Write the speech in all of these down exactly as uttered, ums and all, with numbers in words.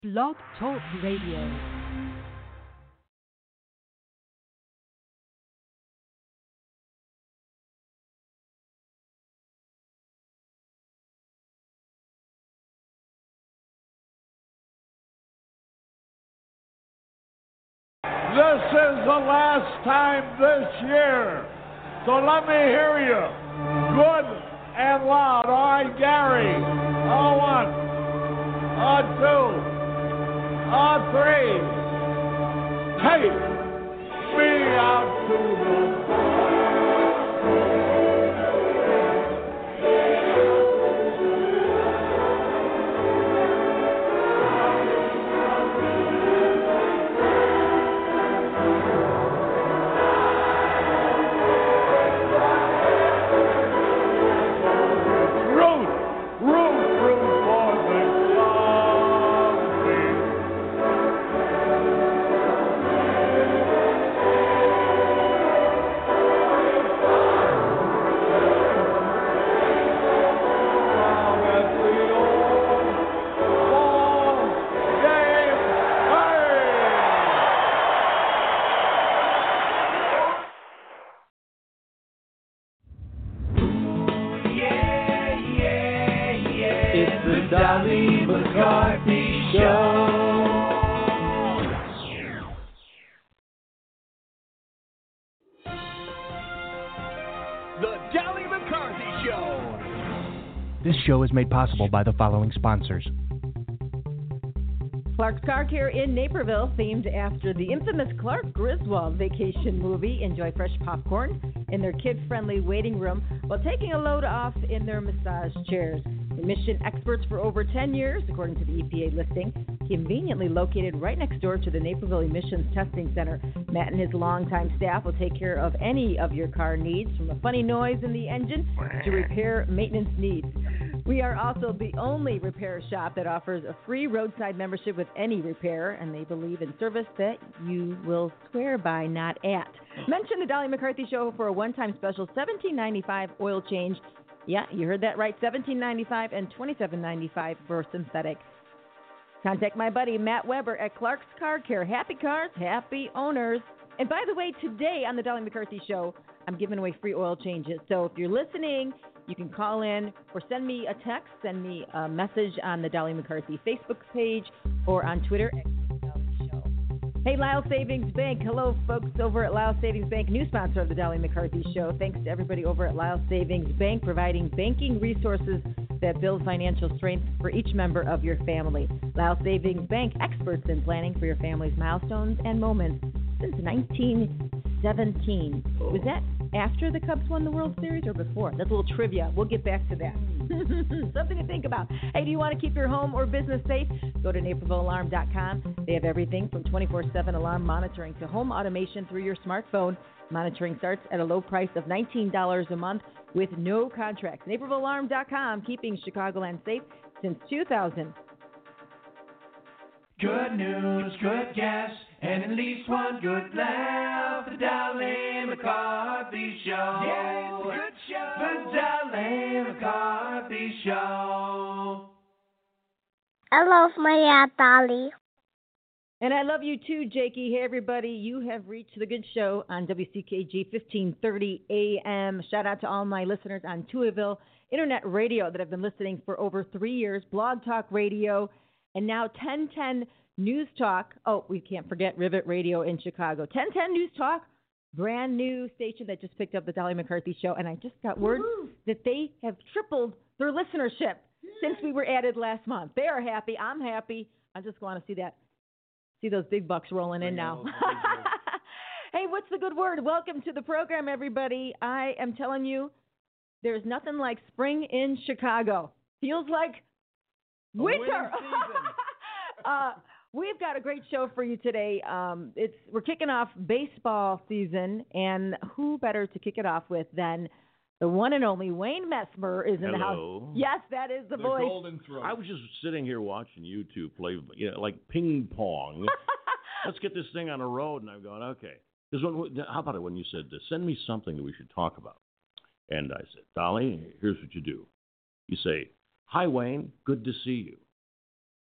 Blog Talk Radio. This is the last time this year, so let me hear you good and loud. All right, Gary. A one, a two, a three. Take me out to the Dolly McCarthy Show. The Dolly McCarthy Show. This show is made possible by the following sponsors. Clark's Car Care in Naperville, themed after the infamous Clark Griswold vacation movie. Enjoy fresh popcorn in their kid-friendly waiting room while taking a load off in their massage chairs. Emission experts for over ten years, according to the E P A listing, conveniently located right next door to the Naperville Emissions Testing Center. Matt and his longtime staff will take care of any of your car needs, from a funny noise in the engine to repair maintenance needs. We are also the only repair shop that offers a free roadside membership with any repair, and they believe in service that you will swear by, not at. Mention the Dolly McCarthy Show for a one-time special seventeen ninety-five oil change. Yeah, you heard that right, seventeen ninety-five and twenty-seven ninety-five for synthetic. Contact my buddy Matt Weber at Clark's Car Care. Happy cars, happy owners. And by the way, today on the Dolly McCarthy Show, I'm giving away free oil changes. So if you're listening, you can call in or send me a text, send me a message on the Dolly McCarthy Facebook page or on Twitter. Hey, Lyle Savings Bank. Hello, folks over at Lyle Savings Bank, new sponsor of the Dolly McCarthy Show. Thanks to everybody over at Lyle Savings Bank, providing banking resources that build financial strength for each member of your family. Lyle Savings Bank, experts in planning for your family's milestones and moments since nineteen seventeen. Was that after the Cubs won the World Series or before? That's a little trivia. We'll get back to that. Something to think about. Hey, do you want to keep your home or business safe? Go to Naperville Alarm dot com. They have everything from twenty-four seven alarm monitoring to home automation through your smartphone. Monitoring starts at a low price of nineteen dollars a month with no contracts. Naperville Alarm dot com, keeping Chicagoland safe since two thousand. Good news, good guess, and at least one good laugh. The Dolly McCarthy Show. Yeah, it's a good show. The Dolly McCarthy Show. I love my Aunt Dolly. And I love you too, Jakey. Hey, everybody. You have reached the good show on W C K G fifteen thirty A M. Shout out to all my listeners on Tuaville Internet Radio that have been listening for over three years, Blog Talk Radio, and now ten ten News Talk. Oh, we can't forget Rivet Radio in Chicago. ten ten News Talk, brand new station that just picked up the Dolly McCarthy Show. And I just got word Woo-hoo. that they have tripled their listenership Yay. since we were added last month. They are happy. I'm happy. I just want to see that, see those big bucks rolling in now. Hey, what's the good word? Welcome to the program, everybody. I am telling you, there's nothing like spring in Chicago. Feels like winter. uh, we've got a great show for you today. Um, it's we're kicking off baseball season, and who better to kick it off with than the one and only Wayne Messmer is in Hello. the house. Yes, that is the, the voice. golden throat. I was just sitting here watching you two play, you know, like ping pong. Let's get this thing on the road, and I'm going, okay. When, how about it when you said, send me something that we should talk about? And I said, Dolly, here's what you do. You say, hi, Wayne, good to see you.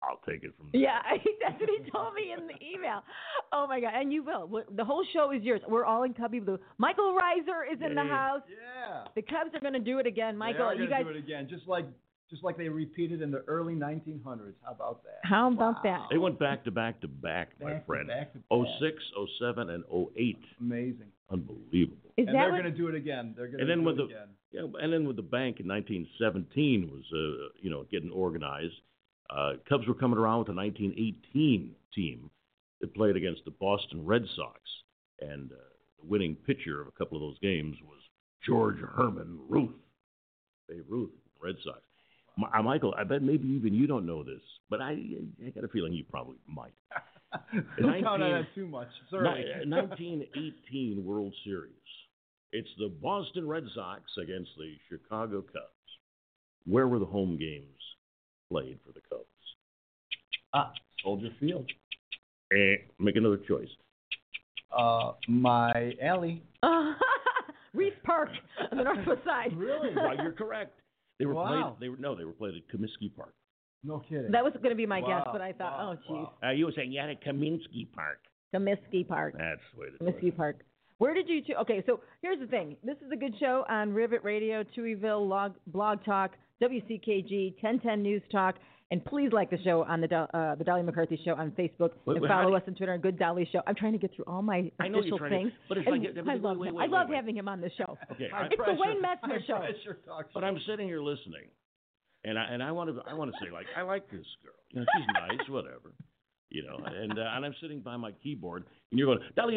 I'll take it from there. Yeah, that's what he told me in the email. Oh, my God. And you will. The whole show is yours. We're all in Cubby Blue. Michael Reiser is in the Yay. house. Yeah. The Cubs are going to do it again. Michael, they are you gonna guys. do it again, just like just like they repeated in the early nineteen hundreds. How about that? How about Wow. that? They went back to back to back, my Back to friend. back to back. oh six, oh seven, and oh eight. Amazing. Unbelievable. Is And that they're what, going to do it again. They're going to And then do with it the again. yeah, and then with the bank in nineteen seventeen was uh, you know getting organized. Uh, Cubs were coming around with a nineteen eighteen team that played against the Boston Red Sox, and uh, the winning pitcher of a couple of those games was George Herman Ruth, Babe Ruth, Red Sox. My, uh, Michael, I bet maybe even you don't know this, but I, I got a feeling you probably might. Don't count on nineteen that too much. It's early. Ni- nineteen eighteen World Series. It's the Boston Red Sox against the Chicago Cubs. Where were the home games played for the Cubs? Ah, Soldier Field. Eh, make another choice. Uh, my alley. Reese Park on the northwest side. Really? Well, you're correct. They were Wow. played. They were no. They were played at Comiskey Park. No kidding. That was going to be my Wow, guess, but I thought, wow, oh, jeez. wow. Uh, you were saying yeah, at Kaminsky Park. Comiskey Park. That's the way to do it. Comiskey Park. Where did you two? Okay, so here's the thing. This is a good show on Rivet Radio, Chewyville, Log, Blog Talk, W C K G, ten ten News Talk, and please like the show on the Do- uh, the Dolly McCarthy Show on Facebook Wait, and wait, how follow do us on Twitter on Good Dolly Show. I'm trying to get through all my I know official you're trying things. to, but if and I get, I love wait, him. wait, I love wait. having him on the show. Okay, High I, It's the pressure- Wayne Metzner high show. pressure talk but show. I'm sitting here listening, and I and I want to I want to say like I like this girl. You know, she's nice, whatever. You know, and uh, and I'm sitting by my keyboard, and you're going, Dolly, I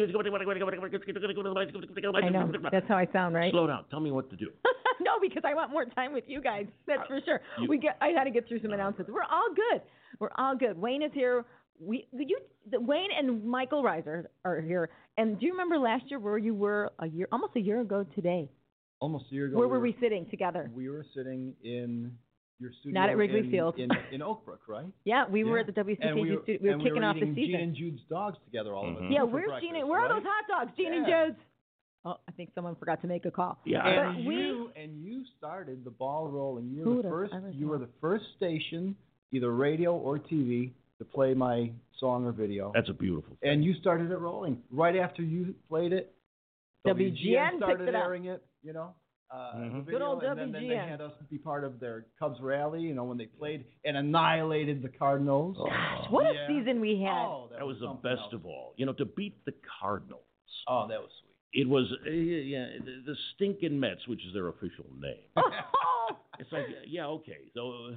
know. That's how I sound, right? slow down. Tell me what to do. No, because I want more time with you guys. That's for sure. You- we get. I had to get through some announcements. We're all good. We're all good. Wayne is here. We you the, Wayne and Michael Reiser are here. And do you remember last year where you were a year, almost a year ago today? Almost a year ago. Where we were we sitting together? We were sitting in your studio. Not at Wrigley in, Field. In, in Oakbrook, right? Yeah, we were Yeah. at the W C K G And we were, studio. We were and kicking we were off the eating season. Gene and Jude's dogs together, all of us. Mhm. Yeah, for where's breakfast, Gene? And, where are right? those hot dogs, Gene and Yeah. Joe's? Oh, I think someone forgot to make a call. Yeah, And But we- you and you started the ball rolling. You Who were would've the first. ever You were thought? the first station, either radio or T V, to play my song or video. that's a beautiful thing. And you started it rolling right after you played it. W G N picked started it up. airing it. You know. Uh, Mhm. the Good video, old and then, then they W G N. had us be part of their Cubs rally. You know, when they played and annihilated the Cardinals. What a Yeah. season we had. Oh, that was the something best else. of all. You know, to beat the Cardinals. Oh, that was sweet. It was uh, yeah the, the stinking Mets, which is their official name. Oh, It's like yeah okay so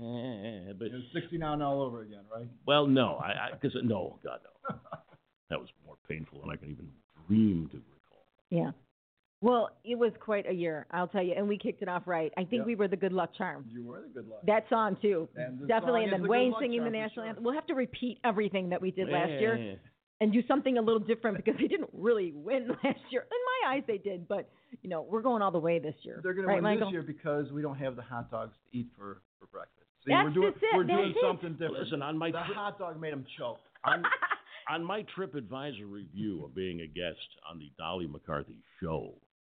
but It was sixty-nine all over again, right? well no I because no God no that was more painful than I can even dream to recall. yeah. Well, it was quite a year, I'll tell you, and we kicked it off right. I think Yep. we were the good luck charm. You were the good luck. That song too, And the definitely, song and is then the Wayne good luck singing the charm for national sure. anthem. We'll have to repeat everything that we did last year Yeah. and do something a little different because they didn't really win last year. In my eyes, they did, but you know, we're going all the way this year. They're going right, to win Michael? this year because we don't have the hot dogs to eat for, for breakfast. See, That's we're doing, just it. we're That's doing it. something different. Listen, on my the tri- hot dog made them choke. on, on my TripAdvisor review of being a guest on the Dolly McCarthy show.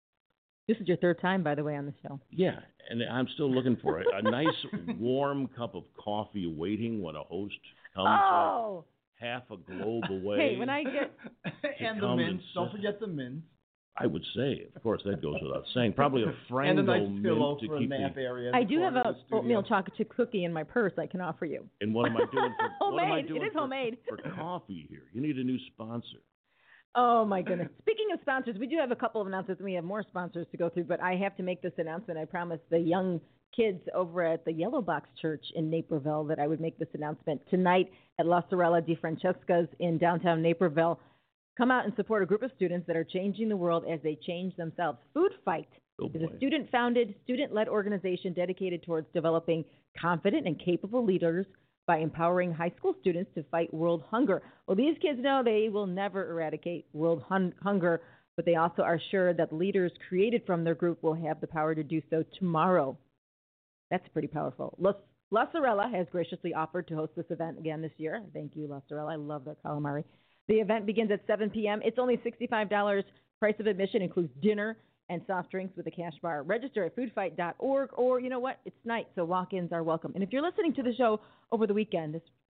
This is your third time, by the way, on the show. Yeah, and I'm still looking for it. A nice warm cup of coffee waiting when a host comes Oh, half a globe away. hey, when I get and the come mints. and Don't sit- forget the mints. I would say, of course, that goes without saying. Probably a And a Frango nice mint pillow to for a keep nap the. area. in I the do have corner a of the studio. oatmeal chocolate chip cookie in my purse I can offer you. And what am I doing for? what am I Homemade. It doing is for, homemade. for coffee here? You need a new sponsor. Oh, my goodness. Speaking of sponsors, we do have a couple of announcements, and we have more sponsors to go through, but I have to make this announcement. I promised the young kids over at the Yellow Box Church in Naperville that I would make this announcement. Tonight at La Sorella di Francesca's in downtown Naperville, come out and support a group of students that are changing the world as they change themselves. Food Fight Oh, is boy. a student-founded, student-led organization dedicated towards developing confident and capable leaders by empowering high school students to fight world hunger. Well, these kids know they will never eradicate world hun- hunger, but they also are sure that leaders created from their group will have the power to do so tomorrow. That's pretty powerful. La, La Sorella has graciously offered to host this event again this year. Thank you, La Sorella. I love their calamari. The event begins at seven p.m. It's only sixty-five dollars. Price of admission includes dinner and soft drinks with a cash bar. Register at food fight dot org, or you know what? It's night, so walk-ins are welcome. And if you're listening to the show over the weekend, this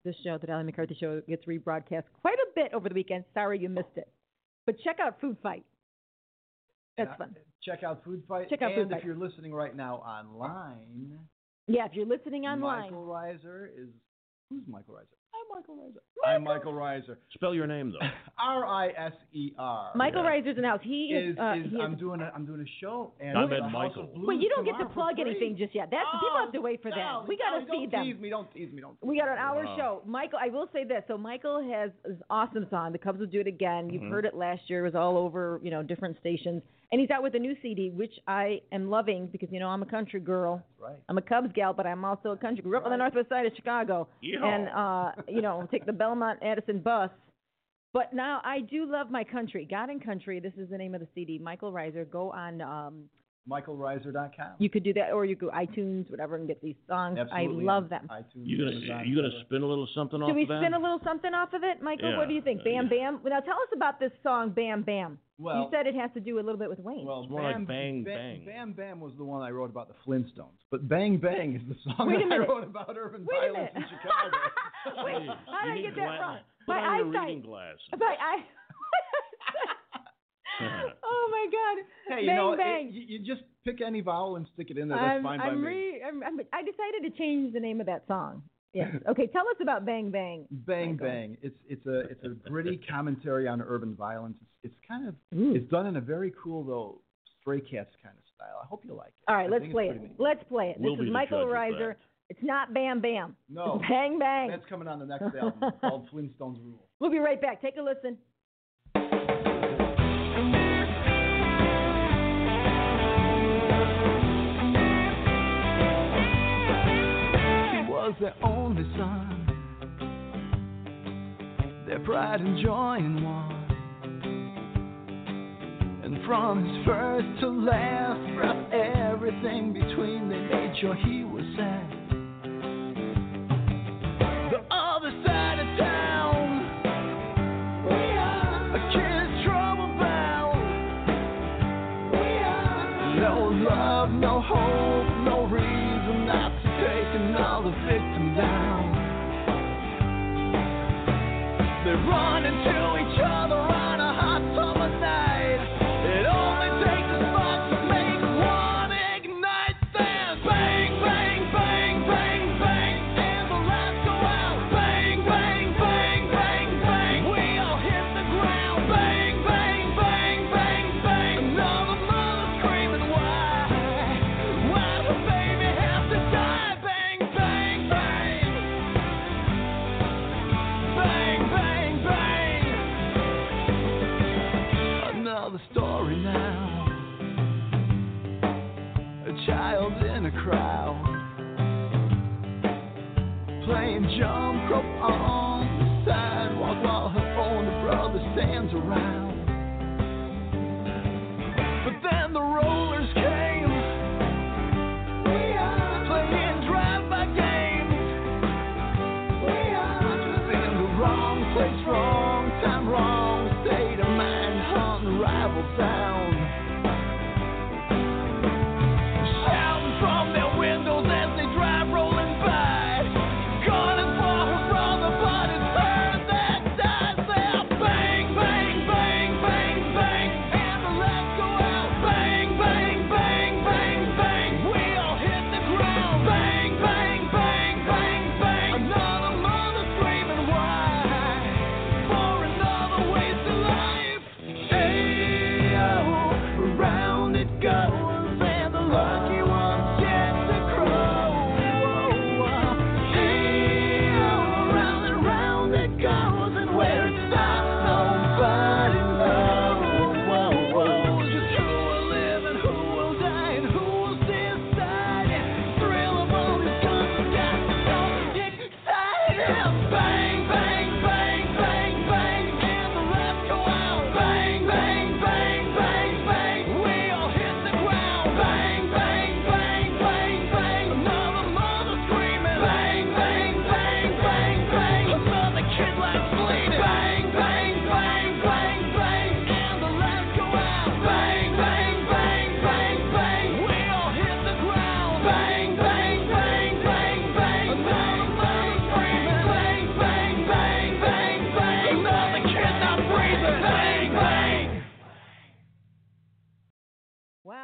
This show, the Dolly McCarthy Show, gets rebroadcast quite a bit over the weekend. Sorry you missed it. But check out Food Fight. That's Yeah, fun. Check out Food Fight. Check out and Food Fight. if you're listening right now online, Yeah, if you're listening online. Michael Reiser is. Who's Michael Reiser? I'm Michael Reiser. Michael. I'm Michael Reiser. Spell your name though. R I S E R. Michael Yeah. Reiser's in the house. He is. Is, uh, is, he is I'm doing a I'm doing a show and I'm the Ed House Michael. of Blues Wait, you don't get to tomorrow for plug free. anything just yet. That's Oh, people have to wait for no, that. We gotta no, feed don't them. Tease me, don't tease me, don't. We got an hour Wow. show. Michael, I will say this. So Michael has this awesome song. The Cubs will do it again. You've Mhm. heard it last year. It was all over, you know, different stations. And he's out with a new C D, which I am loving because, you know, I'm a country girl. Right. I'm a Cubs gal, but I'm also a country. Grew up on the Right. northwest side of Chicago. Yeah. And, uh, you know, take the Belmont Addison bus. But now I do love my country. God and Country, this is the name of the C D. Michael Reiser. Go on, um, Michael Reiser dot com. you could do that, or you go iTunes, whatever, and get these songs. Absolutely. I love them. iTunes, You gonna Amazon, you gonna whatever. spin a little something off Should we of that? spin a little something off of it, Michael? Yeah. What do you think? Bam, Uh, bam. Well, now tell us about this song, Bam, Bam. Well, you said it has to do a little bit with Wayne. well, It's more Bam, like Bang, Bam, Bang. Bam Bam was the one I wrote about the Flintstones, but Bang Bang is the song Wait a that I minute. wrote about urban Wait a violence minute. in Chicago. Wait, Hey, how did you I need get that gla- wrong? Put My on your eyesight. reading glasses. But I. Oh my God! Hey, you bang, know, it- bang. you, you just pick any vowel and stick it in there. That's I'm, fine I'm by me. re- I'm, I'm, I decided to change the name of that song. Yes. Okay. Tell us about Bang Bang. Bang Michael. Bang. It's it's a it's a gritty commentary on urban violence. It's, it's kind of Ooh. it's done in a very cool though Stray Cats kind of style. I hope you like it. All right, I let's think it's play pretty it. neat. Let's play it. We'll this be is the Michael judge of Reiser. that. It's not Bam Bam. No. It's Bang Bang. That's coming on the next album called Flintstones Rule. We'll be right back. Take a listen. Was their only son, their pride and joy in one. And from his first to last breath, everything between, they made sure he was sad. The other side of town, we are a kid's trouble bound. We are no love, no hope, no reason not to take another victim down. They run into each other on a hot summer night. It only takes a spark to make one ignite. Then bang, bang, bang, bang, bang, and the lights go out. Bang, bang, bang, bang, bang. We all hit the ground. Bang, bang, bang, bang, bang. Another mother screaming, why? Why does the baby have to die? Bang, bang, bang. Bang, bang, bang. Another story now. A child in a crowd, playing jump rope on the sidewalk while her older brother stands around. But then the rollers came. We are playing drive-by games. We are just in the wrong place, wrong time, wrong state of mind, hunting rival sound. Shouting from their windows as they drive rolling by, calling for her brother, but it's her that dies there. Bang, bang, bang, bang, bang, and the lights go out. Bang, bang, bang, bang, bang. We all hit the ground. Bang, bang, bang, bang, bang. Another mother screaming, why?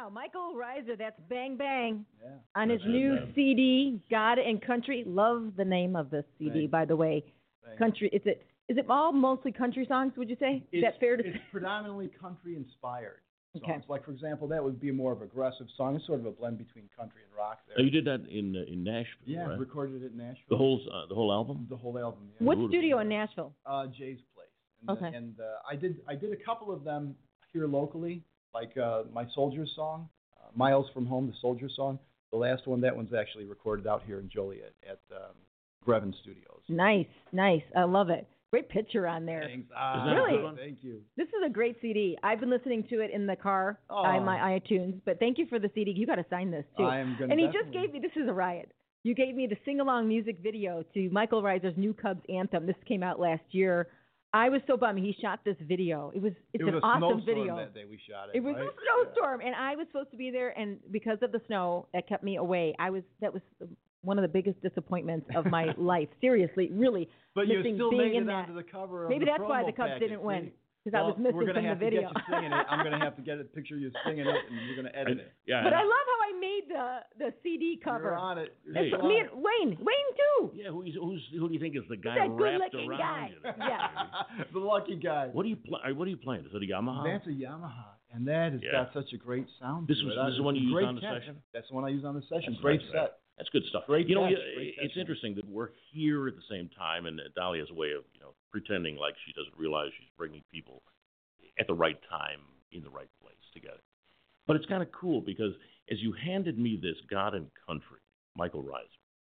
Wow, Michael Reiser, that's Bang Bang. Yeah. On his That's new it, C D, God and Country. Love the name of this C D, Thanks. by the way. Thanks. Country, is it is it all mostly country songs, would you say? Is It's, that fair to it's say? predominantly country-inspired songs. Okay. Like, for example, that would be more of an aggressive song. It's sort of a blend between country and rock there. Now, you did that in uh, in Nashville, yeah, right? recorded it in Nashville. The whole uh, the whole album. The whole album, yeah. What Beautiful. studio in Nashville? Uh, Jay's Place. And Okay. The, and uh, I did I did a couple of them here locally, like uh, my Soldiers song, uh, Miles from Home, the Soldiers song. The last one, that one's actually recorded out here in Joliet at um, Grevin Studios. Nice, nice. I love it. Great picture on there. Thanks. Isn't Ah, that a Really? good one? Thank you. This is a great C D. I've been listening to it in the car Oh. on my iTunes, but thank you for the C D. You got to sign this, too. I am gonna And he just definitely- gave me, this is a riot. You gave me the sing-along music video to Michael Reiser's New Cubs anthem. This came out last year. I was so bummed. He shot this video. It was it's it was an a awesome snowstorm video. that day we shot it. It was right? a snowstorm, and I was supposed to be there, and because of the snow, that kept me away. I was that was one of the biggest disappointments of my life. Seriously, really. But you missing still being made in it that. onto the cover of Maybe the that's why promo the Cubs package. didn't win, See? because I Well, was missing we're gonna from have the to video. get you singing it. I'm gonna have to get a picture of you singing it, and you're gonna edit it. Yeah. But and I love how I made the the C D cover. You're on it. You're Hey. still Me on and Wayne, Wayne too. Yeah, who, is, who's, who do you think is the guy that wrapped good-looking around guy. you? there, Yeah. baby? the lucky guy. What are you pl- What are you playing? Is it a Yamaha? That's a Yamaha, and that has Yeah. got such a great sound. This to was- it. this is It's one a you used great on the catch. session? That's the one I used on the session. That's Great nice, set. man. That's good stuff. Great you know, catch, you- great it's catch. interesting that we're here at the same time, and that Dolly has a way of, you know, pretending like she doesn't realize she's bringing people at the right time in the right place together. But it's kind of cool because as you handed me this God and Country, Michael Reiser,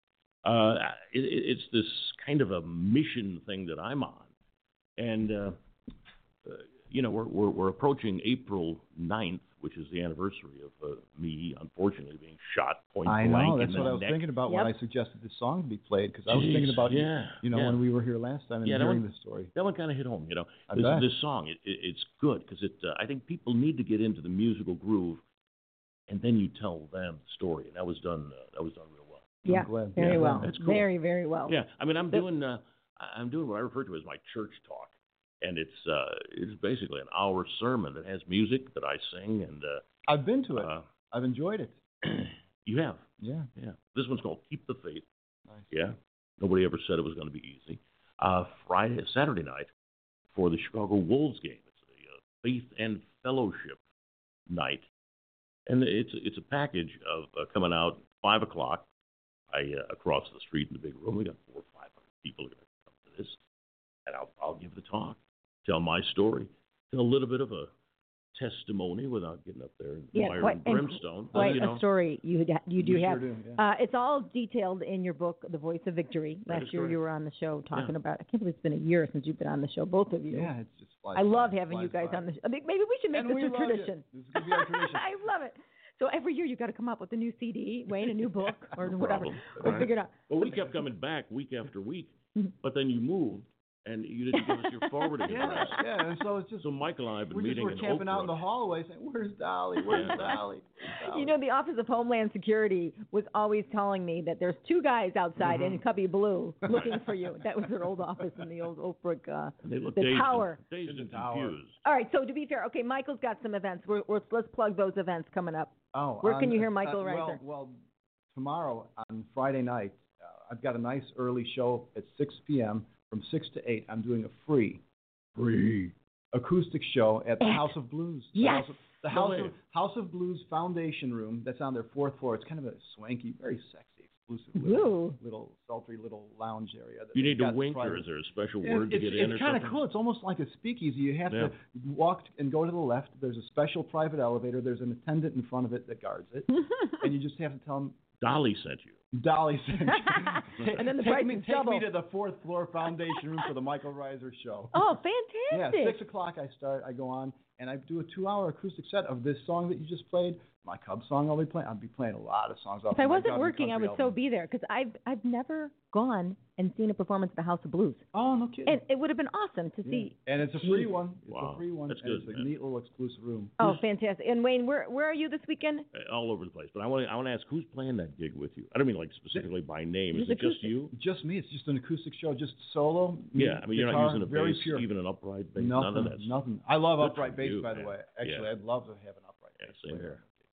uh, it, it's this kind of a mission thing that I'm on, and uh, uh, you know, we're, we're we're approaching April ninth, which is the anniversary of uh, me, unfortunately, being shot point I blank know. That's in what the I was neck. thinking about Yep. when I suggested this song be played, because I was Jeez, thinking about you, yeah, you know, yeah. when we were here last time and Yeah, that hearing one- this story. That one kind of hit home, you know. I This, bet. this song, it, it, it's good because it. Uh, I think people need to get into the musical groove, and then you tell them the story, and that was done. Uh, that was done real well. Yeah, I'm glad. very Yeah, well. that's cool. Very, very well. Yeah, I mean, I'm The- doing. Uh, I- I'm doing what I refer to as my church talk, and it's uh, it's basically an hour sermon that has music that I sing, and uh, I've been to it. uh, I've enjoyed it. you have. Yeah. Yeah. This one's called Keep the Faith. Nice. Yeah. Nobody ever said it was going to be easy. Uh, Friday, Saturday night for the Chicago Wolves game. It's a uh, faith and fellowship night, and it's it's a package of uh, coming out five o'clock. I uh, across the street in the big room. We got four or five hundred people are going to come to this, and I'll I'll give the talk, tell my story, tell a little bit of a testimony without getting up there and Yeah, fire quite- and and brimstone. but, Quite you know, a story you you do You sure have. do, yeah. Uh, it's all detailed in your book, The Voice of Victory. That Last is year correct. you were on the show talking Yeah. about. I can't believe it's been a year since you've been on the show, both of you. Yeah, it's just flies I love by, having you flies guys by. on the show. I think maybe we should make And this we a love it. tradition. This is gonna be our tradition. I love it. So every year you got to come up with a new C D, Wayne, a new book, or No whatever. problem. We'll All figure it out. Well, we kept coming back week after week, Mhm. but then you moved, and you didn't give us your forwarding Yeah, address. yeah, and so it's just So Michael and I have been we just meeting were in camping out in the Oak Brook. hallway saying, "Where's Dolly? Where's Yeah. Dolly? Where's Dolly?" You know, the Office of Homeland Security was always telling me that there's two guys outside Mhm. in Cubby Blue looking for you. That was their old office in the old Oak Brook. Uh, And they look the dazed tower. and, dazed In the and tower. confused. all right, so to be fair, okay, Michael's got some events. We're, we're, let's plug those events coming up. Oh, Where can on- you hear Michael uh, Reiser? Well, well, tomorrow on Friday night, uh, I've got a nice early show at six p.m. From six to eight. I'm doing a free, free acoustic show at the Yes. House of Blues. The Yes. House of, the No House way. of, House of Blues Foundation Room. That's on their fourth floor. It's kind of a swanky, very sexy, exclusive little, Ooh. little sultry little lounge area. that You they've need to got wink, or private- is there a special Yeah, word to it's, get in or it's kind of something? cool. It's almost like a speakeasy. You have Yeah. to walk and go to the left. There's a special private elevator. There's an attendant in front of it that guards it, and you just have to tell them, Dolly sent you. Dolly sent you. And then the take price me, is take double. me to the fourth floor foundation room for the Michael Reiser show. Oh, Yeah, fantastic. six o'clock I start. I go on and I do a two-hour acoustic set of this song that you just played, my Cubs song. I'll be playing. I'll be playing a lot of songs off If I of my wasn't God and working, I Country would so album. be there because I've I've never gone and seen a performance at the House of Blues, Oh, no kidding. and it would have been awesome to Yeah. see. And it's a free Jeez. one. It's Wow. a free one. That's and good, It's a man. neat little exclusive room. Oh, fantastic! And Wayne, where where are you this weekend? Uh, all over the place. But I want to I want to ask, who's playing that gig with you? I don't mean like specifically by name. Is It's it just acoustic. you? Just me. It's just an acoustic show, just solo. me, Yeah, I mean, you're guitar, not using a very bass, pure. even an upright bass, Nothing, none of that stuff. nothing. I love Good upright for bass, you, by the man. way. Actually, Yeah. I'd love to have an upright Yeah, bass same player. here.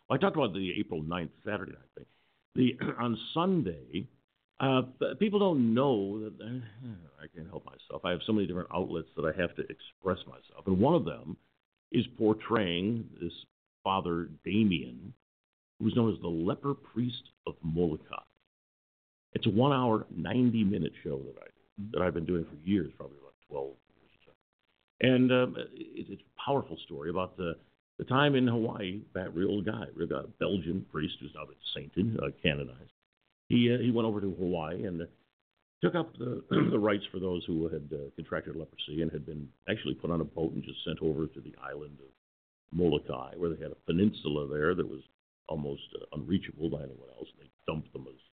I talked about the April ninth, Saturday night thing. The on Sunday, uh, people don't know that uh, I can't help myself. I have so many different outlets that I have to express myself, and one of them is portraying this Father Damien, who's known as the leper priest of Molokai. It's a one-hour, ninety-minute show that I do, that I've been doing for years, probably about twelve years or so. And um, it, it's a powerful story about the the time in Hawaii. That real guy, real guy, Belgian priest who's now been sainted, uh, canonized. He uh, he went over to Hawaii and uh, took up the the rights for those who had uh, contracted leprosy and had been actually put on a boat and just sent over to the island of Molokai, where they had a peninsula there that was almost uh, unreachable by anyone else. And they dumped them as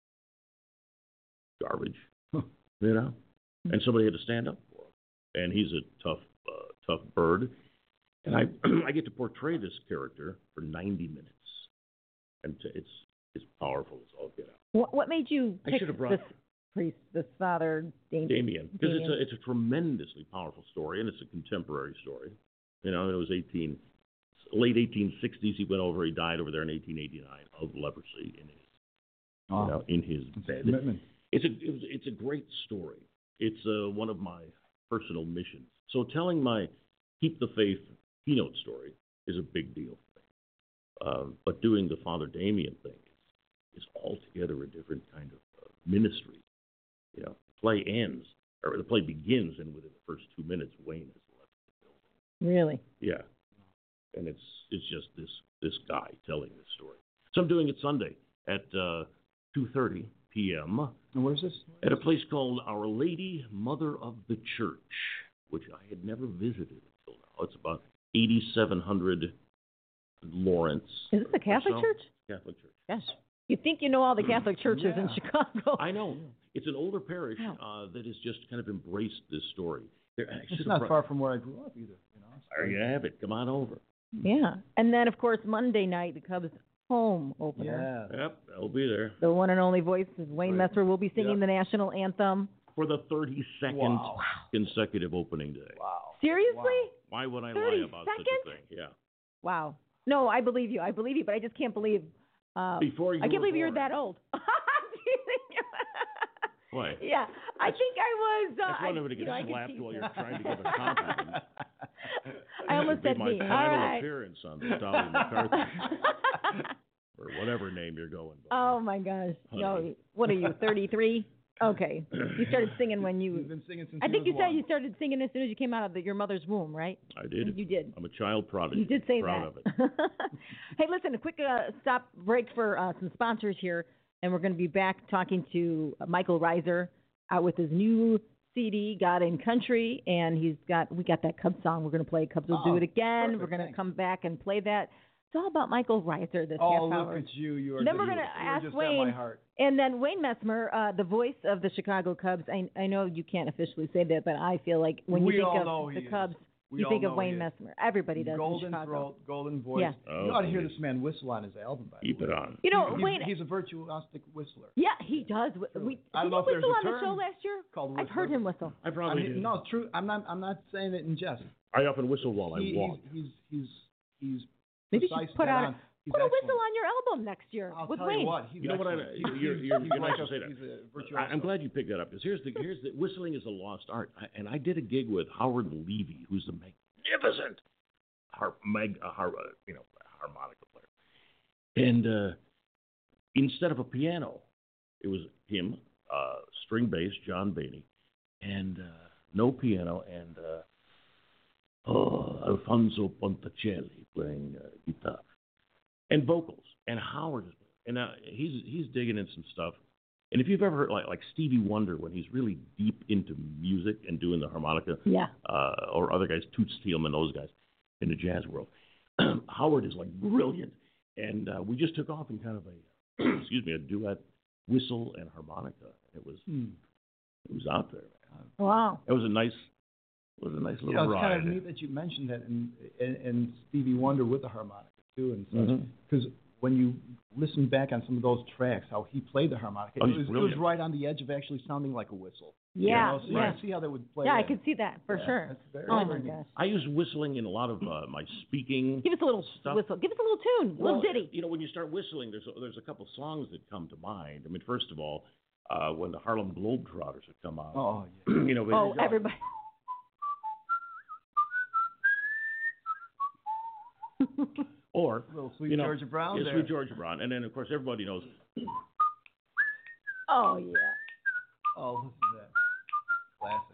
garbage, you know. And somebody had to stand up for him. And he's a tough, uh, tough bird. And I, I get to portray this character for ninety minutes, and to, it's it's powerful as all get out. What what made you I pick should have brought this priest, this Father Damien? Damien, because it's a it's a tremendously powerful story, and it's a contemporary story. You know, it was eighteen late eighteen sixties. He went over. He died over there in eighteen eighty-nine of leprosy in his oh. you know in his bed. It's a it was, it's a great story. It's uh, one of my personal missions. So telling my Keep the Faith keynote story is a big deal for me. Uh, but doing the Father Damien thing is, is altogether a different kind of uh, ministry. You know, the play ends, or the play begins, and within the first two minutes, Wayne has left the building. Really? Yeah. And it's it's just this this guy telling this story. So I'm doing it Sunday at uh, two thirty p.m. And where's this? At a place called Our Lady Mother of the Church, which I had never visited until now. It's about eighty-seven hundred Lawrence. Is this a Catholic so. church? Catholic church. Yes. You think you know all the Catholic churches yeah. in Chicago. I know. It's an older parish Wow. uh, that has just kind of embraced this story. It's not far from where I grew up either. You know? There you have it. Come on over. Yeah. And then, of course, Monday night, the Cubs home opener. Yeah. Yep, I'll be there. The one and only voice is Wayne Right. Messmer will be singing Yep. the national anthem. For the thirty-second Wow. consecutive opening day. Wow. Seriously? Wow. Why would I thirty lie about such a seconds? thing? Yeah. Wow. No, I believe you. I believe you, but I just can't believe. Uh, Before you I can't were believe you're born. that old. Why? Yeah, I think I was. Uh, That's I, one of it to you get know, I could slapped tease while you. you're trying to give a compliment. I almost It'd said be my me. final All right. appearance on the Dolly McCarthy or whatever name you're going by. Oh my gosh! No, Honey. what are you? thirty-three? Okay, you started singing when you. You've been singing since I think he you was said one. you started singing as soon as you came out of the, your mother's womb, right? I did. You did. I'm a child prodigy. You did say Proud that. of it. Hey, listen, a quick uh, stop break for uh, some sponsors here, and we're going to be back talking to uh, Michael Reiser out with his new C D, God and Country, and he's got we got that Cubs song. We're going to play Cubs Will Oh, Do It Again. perfect, we're going to thanks. come back and play that. It's all about Michael Reiser this Oh, half look hour. at you. You are Then just, we're gonna you are ask just Wayne, at my heart. And then Wayne Messmer, uh, the voice of the Chicago Cubs. I, I know you can't officially say that, but I feel like when We you all think know of he the is. Cubs, We you all think of know Wayne he is. Messmer. Everybody does in Golden Chicago. throat, golden voice. Yeah. Oh, You ought to hear yes. this man whistle on his album, by the Keep way. it on. You know, he's, Wayne. he's a virtuosic whistler. Yeah, he does. We, I don't did know he if there's whistle a on the term show last year? called I've heard whistler. him whistle. I I probably mean, did. no, it's true. I'm not. I'm not saying it in jest. I often whistle while I He, walk. he's he's he's, he's Maybe you precise, should put dead out on. He's put a excellent. whistle on your album next year I'll with tell Wayne. you what. He's You know what I- excellent. you're- He's- you're- he's you're like nice to a- say that. He's a virtuoso. I, I'm glad you picked that up because here's the here's the whistling is a lost art, I, and I did a gig with Howard Levy, who's a magnificent har, mag, uh, har, uh, you know harmonica player, and uh, instead of a piano, it was him, uh, string bass, John Bainey, and uh, no piano, and uh, oh, Alfonso Ponticelli playing uh, guitar and vocals, and Howard is. And uh, he's he's digging in some stuff. And if you've ever heard like like Stevie Wonder when he's really deep into music and doing the harmonica, Yeah. uh, or other guys, Toots Thielemans, those guys in the jazz world, Howard is like brilliant. And uh, we just took off in kind of a excuse me a duet whistle and harmonica. It was Hmm. it was out there, man. Wow. It was a nice it was a nice You little know, it's kind of ride. neat that you mentioned that, and and, and Stevie Wonder with the harmonica too, and such. Mhm. Because when you listen back on some of those tracks, how he played the harmonica, Oh, it, he's was, it was brilliant. right on the edge of actually sounding like a whistle. Yeah, You know, so you yeah. can see how that would play. Yeah, I in. could see that for Yeah, sure. that's very, Oh, very my neat. gosh. I use whistling in a lot of uh, my speaking. Give us a little stuff. whistle. Give us a little tune, a Well, little ditty. You know, when you start whistling, there's a, there's a couple songs that come to mind. I mean, first of all, uh, when the Harlem Globetrotters would come out, Oh, you know, Oh, they, everybody. or little Sweet you know, Georgia Brown yeah, there. Sweet Georgia Brown, and then of course everybody knows. Oh, yeah. Oh, listen to that. Classic.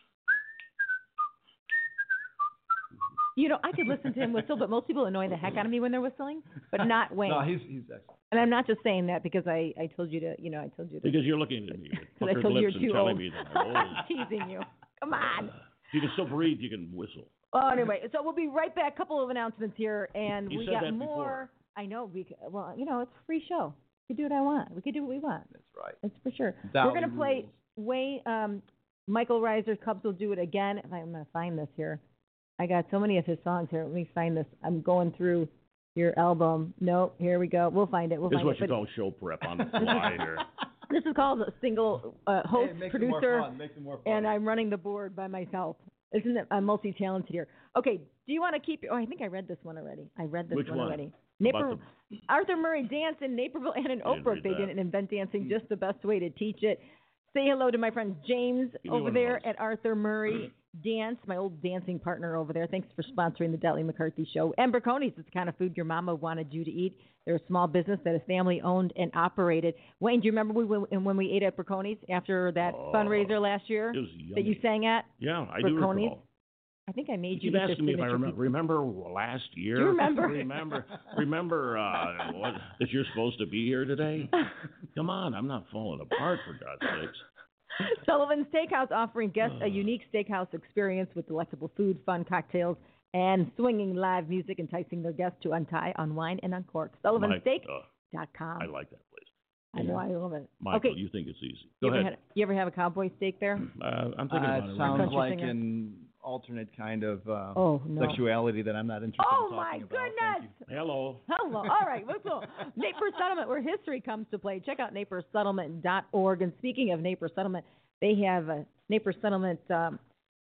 You know, I could listen to him whistle, but most people annoy the heck out of me when they're whistling, but not Wayne. No, he's he's excellent. And I'm not just saying that because I, I told you to, you know, I told you to. Because you're looking at me with Because I puckered told you lips you're and too telling old. me that I'm old. Teasing you. Come on. If you can still breathe, you can whistle. Well, anyway, so we'll be right back. Couple of announcements here, and You we said got that more. before. I know we. c- Well, you know, it's a free show. We can do what I want. We can do what we want. That's right. That's for sure. Dolly We're gonna play rules. Wayne. Um, Michael Reiser, Cubs will do it again. If I'm gonna find this here. I got so many of his songs here. Let me find this. I'm going through your album. Nope. Here we go. We'll find it. We'll This is find what it. you But call show prep on the fly here. this is called a single uh, host, Hey, makes producer. it more fun. Makes it more fun. And I'm running the board by myself. Isn't it? I'm multi-talented here. Okay, do you want to keep? Oh, I think I read this one already. I read this Which one, one? already. About Naper, Arthur Murray Dance in Naperville and in I didn't Oak Brook. read They that. didn't invent dancing, just the best way to teach it. Say hello to my friend James Give me over one of there those. at Arthur Murray Dance, my old dancing partner over there. Thanks for sponsoring the Dally McCarthy Show. And Berconi's, it's the kind of food your mama wanted you to eat. They're a small business that is family owned and operated. Wayne, do you remember we, when, when we ate at Berconi's after that Oh, fundraiser last year It was that you yummy. sang at? Yeah, I do Berconi's? recall. I think I made You you keep eat their asking me if I signature remember. pizza. Remember last year? Do you remember? remember, remember uh, what, that you're supposed to be here today? Come on, I'm not falling apart for God's sakes. Sullivan's Steakhouse offering guests a unique steakhouse experience with delectable food, fun cocktails, and swinging live music, enticing their guests to untie, unwind, and uncork. Sullivan Steak dot com. Uh, I like that place. I know, I love it. Michael, okay. you think it's easy. You Go ever, ahead. had, you ever have a cowboy steak there? Uh, I'm thinking Uh, about it it right sounds now. Country like singer. an alternate kind of uh, Oh, no. sexuality that I'm not interested Oh, in my talking about. Thank goodness. you. Hello. Hello. All right. What's cool? Napier Settlement, where history comes to play. Check out napier settlement dot org. And speaking of Napier Settlement, they have a Napier Settlement um,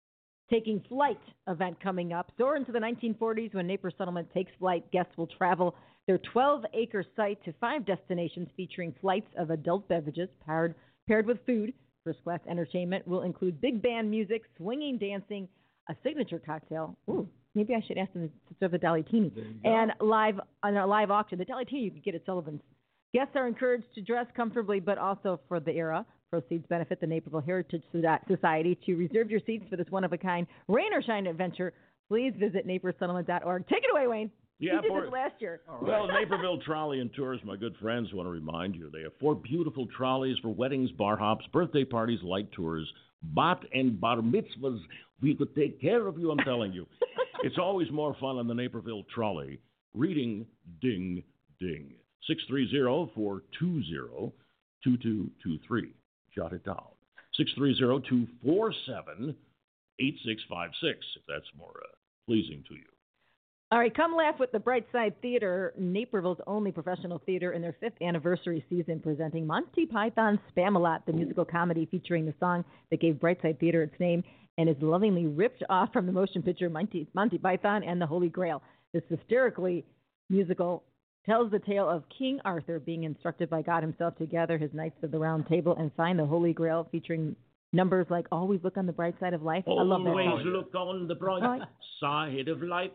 taking flight event coming up. Soar into the nineteen forties when Napier Settlement takes flight. Guests will travel their twelve-acre site to five destinations featuring flights of adult beverages paired, paired with food. First-class entertainment will include big band music, swinging dancing, a signature cocktail. Ooh, maybe I should ask them to serve a Dalitini. And live on a live auction. The Dalitini you can get at Sullivan's. Guests are encouraged to dress comfortably, but also for the era. Proceeds benefit the Naperville Heritage Society. To reserve your seats for this one-of-a-kind rain or shine adventure, please visit napier settlement dot org. Take it away, Wayne. Yeah, you did for- this last year. Well, Naperville Trolley and Tours, my good friends, want to remind you they have four beautiful trolleys for weddings, bar hops, birthday parties, light tours, bat and bar mitzvahs. We could take care of you, I'm telling you. It's always more fun on the Naperville Trolley. Reading, ding, ding. six three zero, four two zero, two two two three. Jot it down. six three zero, two four seven, eight six five six, if that's more uh, pleasing to you. All right, come laugh with the Brightside Theater, Naperville's only professional theater in their fifth anniversary season, presenting Monty Python's Spamalot, the musical comedy featuring the song that gave Brightside Theater its name and is lovingly ripped off from the motion picture Monty, Monty Python and the Holy Grail. This hysterically musical tells the tale of King Arthur being instructed by God himself to gather his knights of the Round Table and find the Holy Grail, featuring numbers like Always Look on the Bright Side of Life. I love that Always song. look on the bright Right. side of life.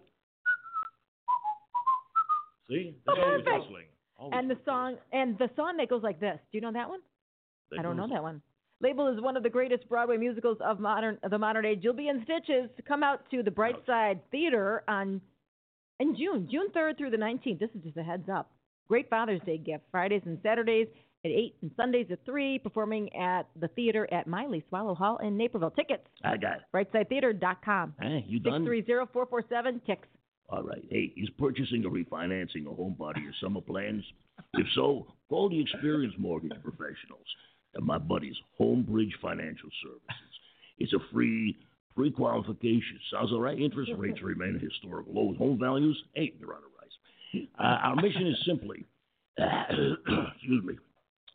See? There's always Perfect. whistling. Always And the whistling. song and the song that goes like this. Do you know that one? That I don't know goes- that one. Label is one of the greatest Broadway musicals of modern of the modern age. You'll be in stitches. Come out to the Brightside Theater on in June, June third through the nineteenth. This is just a heads up. Great Father's Day gift. Fridays and Saturdays at eight and Sundays at three. Performing at the theater at Miley Swallow Hall in Naperville. Tickets. I got it. brightside theater dot com. Hey, you Six done? three zero four four seven ticks. All right. Hey, is purchasing or refinancing a home part of your summer plans? If so, call the experienced mortgage professionals and my buddies, Homebridge Financial Services. It's a free pre-qualification. Sounds all right? Interest rates remain at historical lows. Home values, hey, they're on the rise. Uh, our mission is simply excuse me,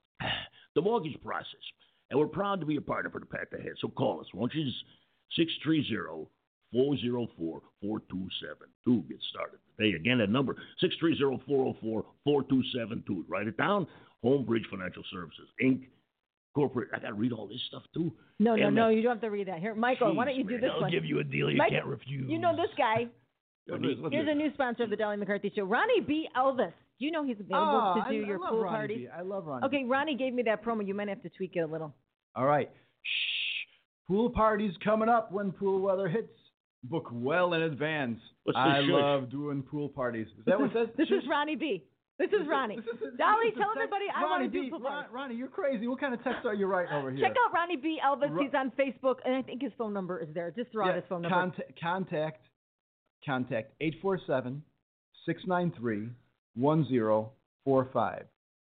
the mortgage process. And we're proud to be a partner for the path ahead. So call us, won't you? six three zero, four zero four, four two seven two. Get started today. Again, that number, six three zero, four zero four, four two seven two. Write it down. Homebridge Financial Services, Incorporated. Corporate. I got to read all this stuff, too. No, no, M F. no. You don't have to read that. Here, Michael, Jeez, why don't you do man, this I'll one? I'll give you a deal you Mike, can't refuse. You know this guy. What's Here's this? a new sponsor of the Dolly McCarthy Show, Ronnie B. Elvis. Do you know he's available Oh, to do I, your I love pool Ronnie parties? B. I love Ronnie. Okay, Ronnie gave me that promo. You might have to tweak it a little. All right. Shh. Pool parties coming up when pool weather hits. Book well in advance. What's the I shush? love doing pool parties. Is that what it says? This is Ronnie B. This is Ronnie. This is- this is- Dolly, this is tell text- everybody I Ronnie want to B, do pool Ron, parties. Ronnie, you're crazy. What kind of text are you writing over here? Check out Ronnie B. Elvis. Ro- He's on Facebook, and I think his phone number is there. Just throw out Yeah, his phone number. Contact, contact, contact eight four seven, six nine three, one zero four five.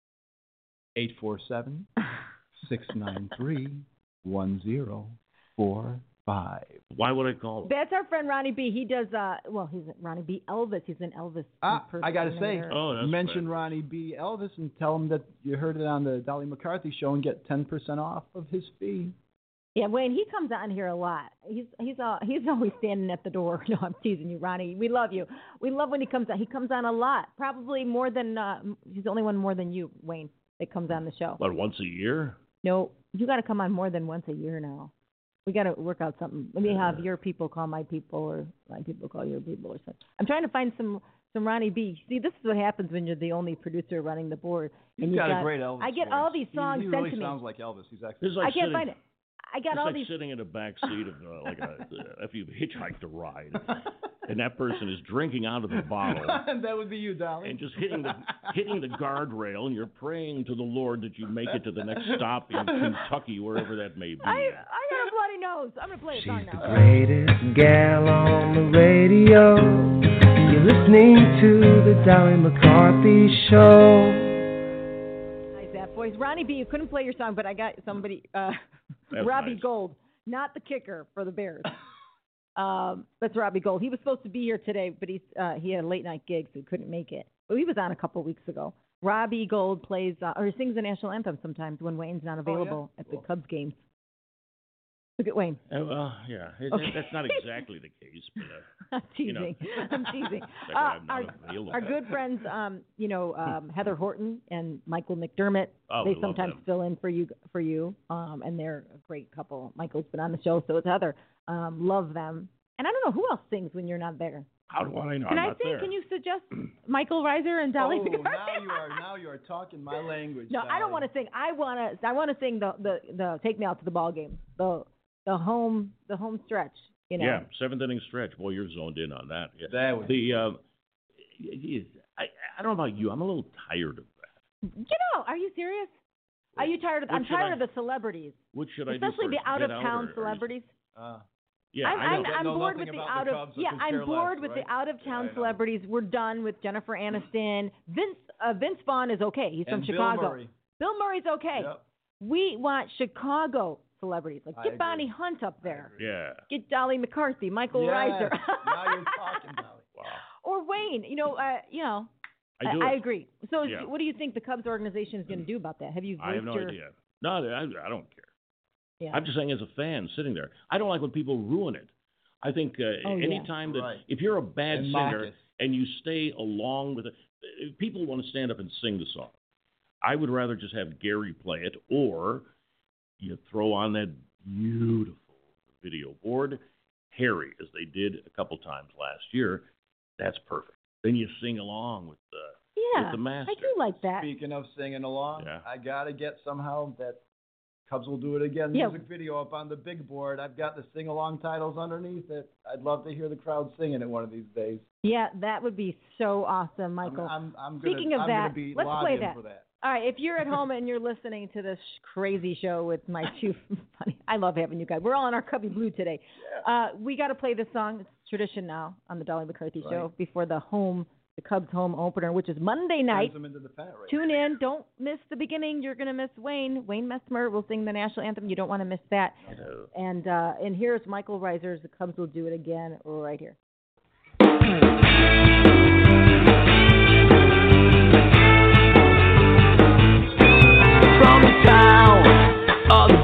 eight four seven, six nine three, one zero four five. Why would I call him? That's our friend Ronnie B. He does, uh, well, he's Ronnie B. Elvis. He's an Elvis Ah, I got to say, impersonator. Oh, that's mention fair. Ronnie B. Elvis and tell him that you heard it on the Dolly McCarthy Show and get ten percent off of his fee. Yeah, Wayne, he comes on here a lot. He's he's uh, he's always standing at the door. No, I'm teasing you, Ronnie. We love you. We love when he comes on. He comes on a lot. Probably more than, uh, he's the only one more than you, Wayne, that comes on the show. What, once a year? No, you got to come on more than once a year now. We got to work out something. Let me have your people call my people, or my people call your people, or something. I'm trying to find some some Ronnie B. See, this is what happens when you're the only producer running the board. He's and you got, got a great Elvis I get voice. all these He- songs he, sent really to me. sounds like Elvis. He's This actually. is like I can't sitting, find it. I got it's all like these. sitting in the back seat of uh, like a, uh, if you've hitchhiked a ride, and that person is drinking out of the bottle And that would be you, Dolly. and just hitting the hitting the guardrail, and you're praying to the Lord that you make it to the next stop in Kentucky, wherever that may be. I I got a bloody nose. I'm gonna play a song She's the now. greatest gal on the radio. You're listening to the Dolly McCarthy Show. Nice that voice, Ronnie B. You couldn't play your song, but I got somebody, uh, That's Robbie nice. Gold, not the kicker for the Bears. um, that's Robbie Gold. He was supposed to be here today, but he's uh, he had a late night gig, so he couldn't make it. But he was on a couple weeks ago. Robbie Gold plays uh, or sings the national anthem sometimes when Wayne's not available at the Cubs games. Look at Wayne. Uh, well, yeah, it, Okay. that's not exactly the case, but uh, I'm you know. teasing. I'm teasing. Like Uh, I'm not our, available. our good friends, um, you know, um, Heather Horton and Michael McDermott. Oh, they we love sometimes them. fill in for you, for you, um, and they're a great couple. Michael's been on the show, so it's Heather. Um, love them. And I don't know who else sings when you're not there. How do I know? Can I'm I not sing? there. Can you suggest Michael Reiser and Dolly Oh, McCarthy? now you are now you are talking my language. No, I don't want to sing. I want to. I want to sing the, the the Take Me Out to the Ball Game. The the home the home stretch. You know. Yeah, seventh inning stretch. Boy, you're zoned in on that. Yeah. That would The uh, I I don't know about you. I'm a little tired of that. You know, are you serious? Are you tired of? What I'm should tired I- of the celebrities, What should I especially do the first? out Get of out town or- or- celebrities. Uh, Yeah, I'm, I know. I'm, I'm know bored nothing with the about out the of Cubs, so yeah. could I'm care bored less, with right? the out of Yeah, I town know. celebrities. We're done with Jennifer Aniston. Vince uh, Vince Vaughn is okay. He's from and Chicago. Bill Murray. Bill Murray's okay. Yep. We want Chicago celebrities. Like I get agree. Bonnie Hunt up there. Yeah. Get Dolly McCarthy, Michael Yes. Reiser. Now you're talking, Dolly. Wow. Or Wayne. You know, uh, you know. I do I, it. agree. So, is- Yeah. what do you think the Cubs organization is going to do about that? Have you? I have no voiced your, idea. No, I, I don't care. Yeah. I'm just saying, as a fan sitting there, I don't like when people ruin it. I think uh, Oh, yeah. anytime that Right. if you're a bad And mock singer it. and you stay along with it, if people want to stand up and sing the song. I would rather just have Gary play it, or you throw on that beautiful video board, Harry, as they did a couple times last year. That's perfect. Then you sing along with the yeah, with the master. I do like that. Speaking of singing along, Yeah. I gotta get somehow that Cubs will do it again. Yeah. Music video up on the big board. I've got the sing along titles underneath it. I'd love to hear the crowd singing it one of these days. Yeah, that would be so awesome, Michael. I'm, I'm, I'm gonna, Speaking of I'm that, gonna be let's logged play in that. for that. All right, if you're at home and you're listening to this crazy show with my two funny, I love having you guys. We're all in our Cubby Blue today. Uh, we got to play this song. It's tradition now on the Dolly McCarthy Right. Show before the home, the Cubs home opener, which is Monday night. Turns them into the pennant race. Tune in. Don't miss the beginning. You're going to miss Wayne. Wayne Messmer will sing the national anthem. You don't want to miss that. Hello. And uh, and here's Michael Reiser's The Cubs Will Do It Again right here.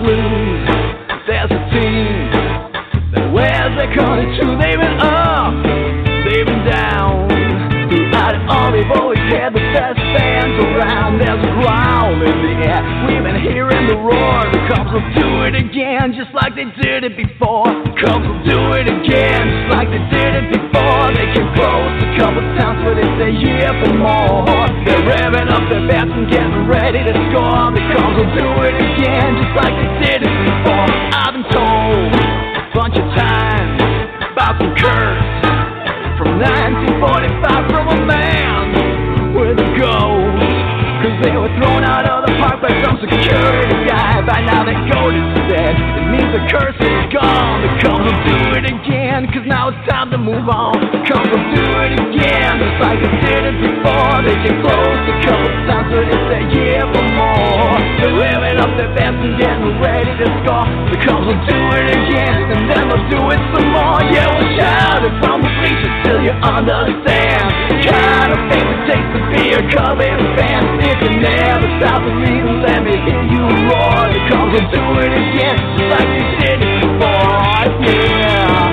blues. There's a team that wears their color too. They've been up, they've been down. Throughout it all, they've always had the best fans around. There's a growl in the air. We've been hearing the roar. The Cubs will do it again, just like they did it before. The Cubs will do it again, just like they did it before. They came close a couple times, but it's a year for more. They're revving up their bats and getting ready to score. The Cubs will do it again, just like they did it before. I've been told a bunch of times about some curse from nineteen forty-five from a man with a ghost. Cause they were thrown out of the park by some security guy. By now that goat is dead, it means the curse is gone. The Cubs will do it again, cause now it's time to move on. The Cubs will do it again, just like they did it before. They came close a couple times, but it's a year for more. They're revving up their bats and getting ready to score. The Cubs will do it again, and then they'll do it some more. Yeah, we'll shout it from the bleachers till you understand the kind of faith it takes to be a Cub fan. If you never stop believing, let me hear you roar. The Cubs will do it again, just like they did it before. Yeah.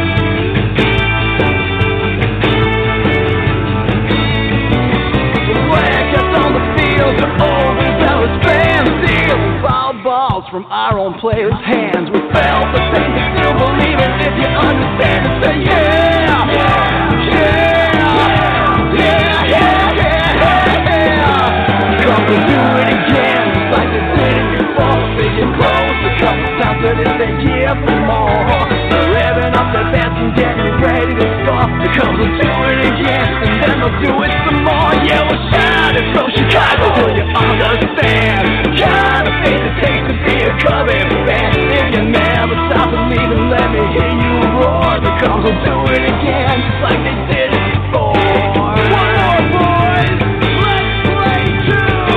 The flag gets on the field, the overzealous fans steal foul balls from our own players' hands. We fell, but they can still believe it. If you understand it, say yeah, yeah, yeah, yeah, yeah, yeah. Cubs will do it again, just like they did it before. They get close a couple times, but it's a year for more. They're revving up their bats and getting ready to score. The Cubs will do it again, and then they'll do it some more. Yeah, we'll shout it from Chicago till you understand the kind of faith it takes to be a Cub fan. If you never stop believing, let me hear you roar. The Cubs will do it again, just like they did it before. One more, boys! Let's play two!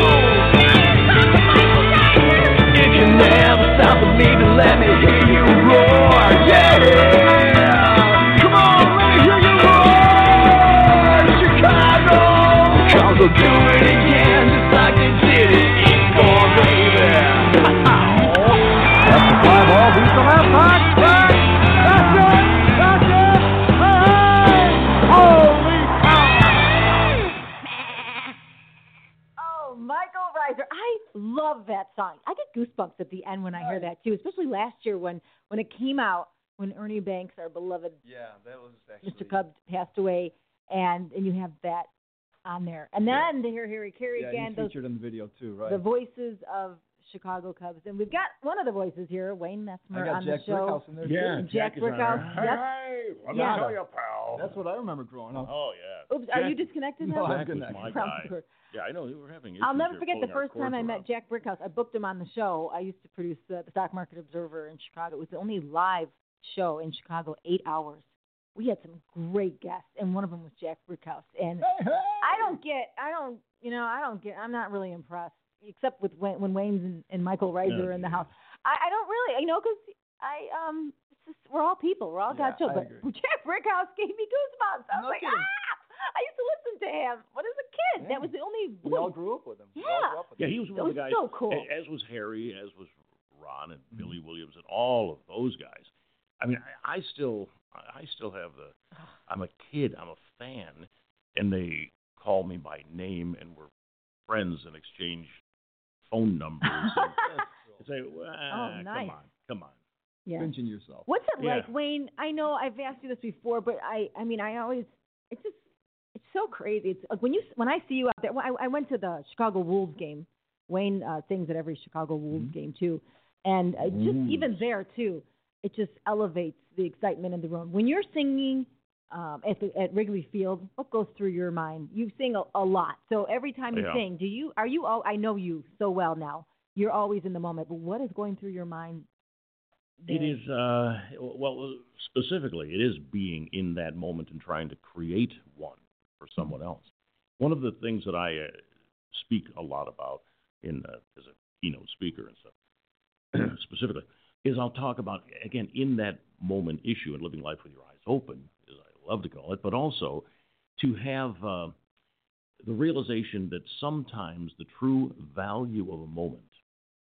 If you never stop believing, let me hear you roar. Yeah! Come on, let me hear you roar! Chicago! The Cubs will do it again, just like they did it before, baby. That's the fly ball. Who's the left back? Back. That's it. That's it. Hey! Holy cow! Oh, Michael Reiser. I love that song. I get goosebumps at the end when I hear that, too, especially last year when, when it came out, when Ernie Banks, our beloved Yeah, that was actually... Mister Cub, passed away, and, and you have that on there. And then to hear Harry Carey Yeah, again. he's those, featured in the video too, right? The voices of Chicago Cubs. And we've got one of the voices here, Wayne I Messmer, got on Jack the show. Brickhouse in there Yeah, too. Jack Jack is on Brickhouse. there. Yep. Hey, let Yeah. me tell you, pal. That's what I remember growing up. Oh, yeah. Oops, are Jack- you disconnected No, now? I'm Jack was connected. my From- guy. Yeah, I know. We were having issues I'll never here forget the pulling our first time cords I met around. Jack Brickhouse. I booked him on the show. I used to produce uh, the Stock Market Observer in Chicago. It was the only live show in Chicago, eight hours. We had some great guests, and one of them was Jack Brickhouse. And Hey, hey. I don't get, I don't, you know, I don't get, I'm not really impressed, except with when, when Wayne's and, and Michael Reiser Yeah, are in the yeah. house. I, I don't really, you know, because I, um, it's just, we're all people. We're all Yeah, God children. I agree. But Jack Brickhouse gave me goosebumps. I was No like, kidding. ah! I used to listen to him when I was a kid. Yeah. That was the only We all grew up with him. We all Yeah. grew up with Yeah, him. he was That one of the was guys. so cool. a- As was Harry, as was Ron and Billy Williams, and all of those guys. I mean, I, I still, I still have the. I'm a kid. I'm a fan, and they call me by name, and we're friends and exchange phone numbers. and say, well, Oh, nice. come on, come on. Yeah. Pinching yourself. What's it Yeah. like, Wayne? I know I've asked you this before, but I, I mean, I always, it's just, it's so crazy. It's like when you, when I see you out there. I, I went to the Chicago Wolves game. Wayne uh, sings at every Chicago Wolves Mm-hmm. game too, and uh, just even there too, it just elevates the excitement in the room. When you're singing um, at the, at Wrigley Field, what goes through your mind? You sing a, a lot, so every time you Yeah. sing, do you are you all? I know you so well now. You're always in the moment, but what is going through your mind? It there? is, uh, well, specifically, it is being in that moment and trying to create one for someone else. One of the things that I uh, speak a lot about in uh, as a keynote speaker and stuff, specifically, is I'll talk about, again, in that moment issue and living life with your eyes open, as I love to call it, but also to have uh, the realization that sometimes the true value of a moment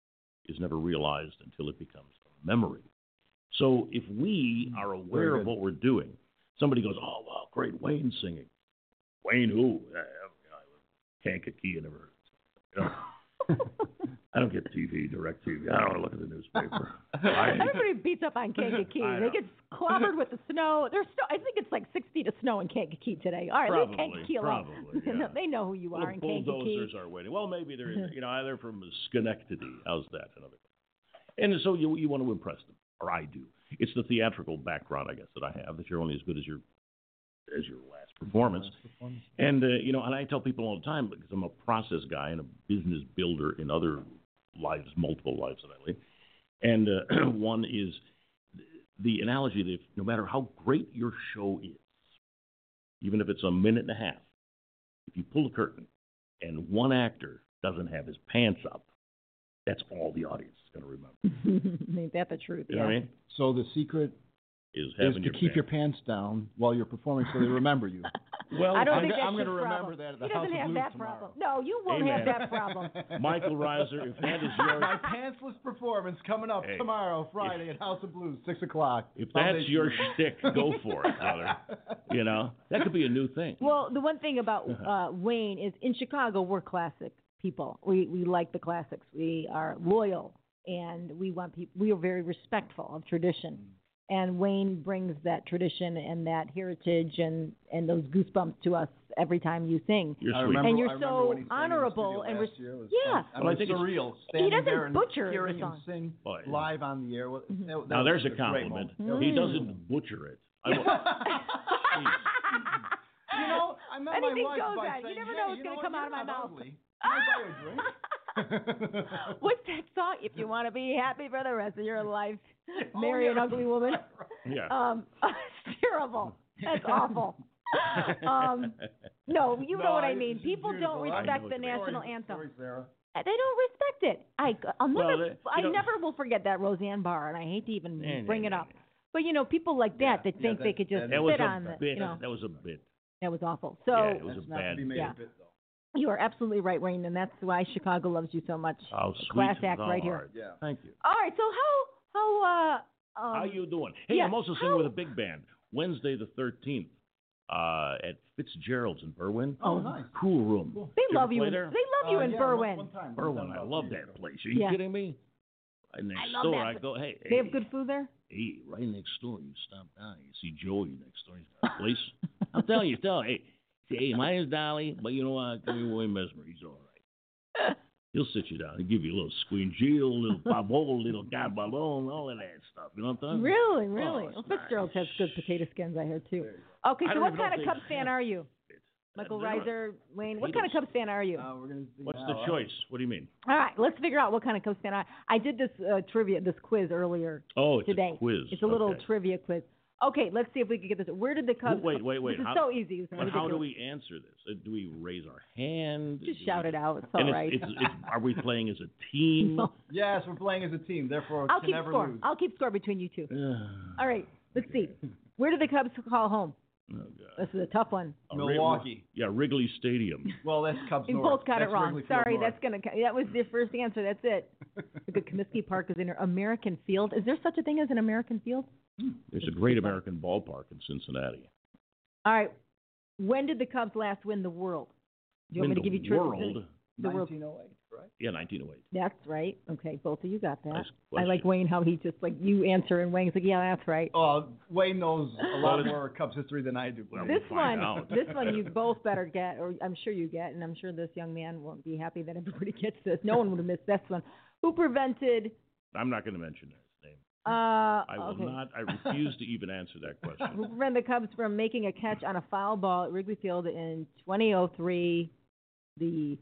is never realized until it becomes a memory. So if we are aware of what we're doing, somebody goes, oh, wow, great, Wayne's singing. Wayne who? Uh, Kankakee, I never heard. You know? I don't get T V, direct T V. I don't look at the newspaper. I, Everybody beats up on Kankakee. They get clobbered with the snow. There's snow. I think it's like six feet of snow in Kankakee today. All right, probably, leave Kankakee alone. Probably, yeah. They know who you well, are in Kankakee. Bulldozers are waiting. Well, maybe they're, you know, they're from Schenectady. How's that? Another thing. And so you you want to impress them, or I do. It's the theatrical background, I guess, that I have, that you're only as good as your as your last performance. Last performance. And, uh, you know, and I tell people all the time, because I'm a process guy and a business builder in other lives, multiple lives that I lead. And uh, one is the analogy that if, no matter how great your show is, even if it's a minute and a half, if you pull the curtain and one actor doesn't have his pants up, that's all the audience is going to remember. Ain't that the truth? You yeah. know what I mean? So the secret is, is having to your keep pants. your pants down while you're performing so they remember you. Well, I don't I'm think go- that's I'm your going to remember problem. that at the He House doesn't of have Blues that tomorrow. problem. No, you won't Amen. have that problem. Michael Reiser, if that is your My pantsless performance coming up Hey, tomorrow, Friday at House of Blues, six o'clock. if that's Foundation your room. shtick, go for it, brother. You know, that could be a new thing. Well, the one thing about uh, Wayne is in Chicago, we're classic people. We we like the classics. We are loyal, and we want people. We are very respectful of tradition. And Wayne brings that tradition and that heritage and, and those goosebumps to us every time you sing. You're I sweet. remember, And you're I remember so when he sang honorable in and the res- studio last year. It was yeah. fun. I mean, Well, I think it's it's- surreal. He Standing doesn't there and butcher the hearing song. him sing Oh, yeah. live on the air. Well, that- that Now was there's a great compliment. moment. He Mm. doesn't butcher it. I, You know, I met Anything my wife goes by on. You saying, never hey, know what's you gonna know come what? out of You're my not mouth. ugly. Can I buy you a drink? What's that song? If you want to be happy for the rest of your life, marry an ugly woman. yeah. Um, it's terrible. That's awful. Um, no, you No, know what I I- mean. it's People beautiful. don't I respect know the what you mean. national Sorry, anthem. sorry, Sarah. They don't respect it. I, I'll never, Well, they- you I know- never will forget that Roseanne Barr, and I hate to even Nah, nah, bring it nah, up. But you know, people like that Yeah, that think yeah, they that- could just that- That was sit a on the, bit. you know, That was a bit. that was awful. So yeah, it was That's a not to bad. be made yeah. a bit, though. you are absolutely right, Wayne, and that's why Chicago loves you so much. How A sweet class is act thou right here. art. Yeah. Thank you. All right, so how how uh um, How you doing? Hey, yeah, I'm also singing how- with a big band Wednesday the thirteenth uh, at Fitzgerald's in Berwyn. Oh, nice. Cool room. They You love ever you. play In, there? they love you Uh, in yeah, Berwyn. One, one time. Berwyn, One time I about love two years that ago. place. Are you Yeah. kidding me? Right next I love door, that I place. go, hey, They hey, have good food there. hey, right next door. You stop down, you see Joey next door. He's got a place. I'm telling you, tell hey, say, hey, my name's Dolly, but you know what? Give me Wayne Mesmer. He's all right. He'll sit you down. He'll give you a little squingeal, a little pavot, a little garballon, all of that stuff. You know what I'm talking about? Really, really. Oh, well, it's Fitzgerald's nice. has good potato skins, I hear too. Okay, I so don't what even know kind if of they Cubs fan have are you? it. Michael They're not- Reiser, Wayne. What He kind of does. Cubs fan are you? Uh, we're gonna see What's now, the huh? choice? What do you mean? All right, let's figure out what kind of Cubs fan I. I did this uh, trivia, this quiz earlier Oh, it's today. a quiz. It's a little Okay. trivia quiz. Okay, let's see if we can get this. Where did the Cubs? Wait, wait, wait. This is How- so easy. It's But how do ridiculous. we answer this? Uh, Do we raise our hand? Just Do shout we- it out. It's and all it's, right. it's, it's, are we playing as a team? No. Yes, we're playing as a team, therefore I'll can keep never score. lose. I'll keep score between you two. Ugh. All right, let's see. Where did the Cubs call home? Oh, God. This is a tough one. Uh, Milwaukee. yeah, Wrigley Stadium. Well, that's Cubs You North. both got That's it wrong. Wrigley Field Sorry, North. that's gonna. That was the first answer. That's it. Look at Comiskey Park is in there. American Field. Is there such a thing as an American Field? There's a great American ballpark in Cincinnati. All right. When did the Cubs last win the World? Do you want Win me to the give you tri- world? The World. nineteen oh eight, right? Yeah, nineteen oh eight. That's right. Okay, both of you got that. Nice I like question. Wayne how he just like you answer and Wayne's like, yeah, that's right. Oh, Wayne knows a lot more Cubs history than I do. Well, This we'll find one, out. this one you both better get, or I'm sure you get, and I'm sure this young man won't be happy that everybody gets this. No one would have missed this one. Who prevented? I'm not going to mention his name. Uh, I will okay. not. I refuse to even answer that Who question. prevented the Cubs from making a catch on a foul ball at Wrigley Field in twenty oh three, the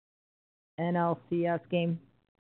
N L C S game?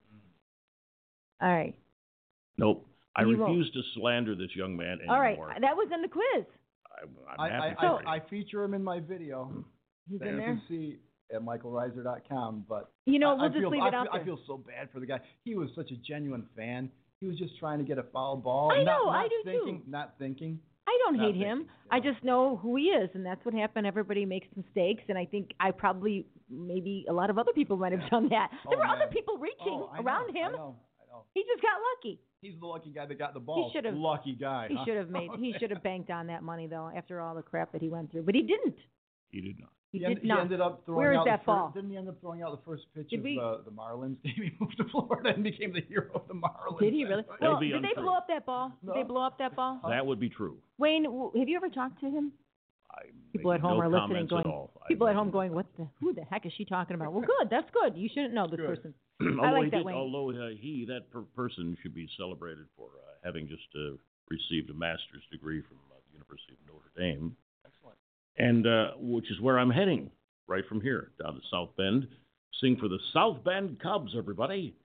All right. Nope. I You won't. refuse to slander this young man anymore. All right. That was in the quiz. I'm, I'm I, happy I, for you. I, I feature him in my video. He's that in you there. can see at michael reiser dot com. But You know, I, we'll I just feel, leave I it out feel, I there. feel so bad for the guy. He was such a genuine fan. He was just trying to get a foul ball. I not, know, not I do thinking, too. Not thinking. I don't Not hate him. thinking, I yeah. just know who he is, and that's what happened. Everybody makes mistakes, and I think I probably, maybe a lot of other people might have done that. Oh, There were man. other people reaching Oh, I know, around I him. know, I No. He just got lucky. He's the lucky guy that got the ball. He should have. Lucky guy. He huh? should have made. He should have banked on that money though. After all the crap that he went through, but he didn't. He did not. He, He, did end, not. he ended up throwing Where is out that the ball? First, didn't he end up throwing out the first pitch Did of we- uh, the Marlins game? He moved to Florida and became the hero of the Marlins. Did he really? That's right. That would Well, be did they untrue. blow up that ball? No. Did they blow up that ball? That would be true. Wayne, w- have you ever talked to him? I People make at home no are listening, comments going. At all. I People at make- home going, "What the? Who the heck is she talking about?" Well, good. That's good. You shouldn't know this Good. person. although I like he that, did, Wayne. although uh, he, that per- person, should be celebrated for uh, having just uh, received a master's degree from uh, the University of Notre Dame. Excellent. And uh, which is where I'm heading, right from here, down to South Bend. Sing for the South Bend Cubs, everybody.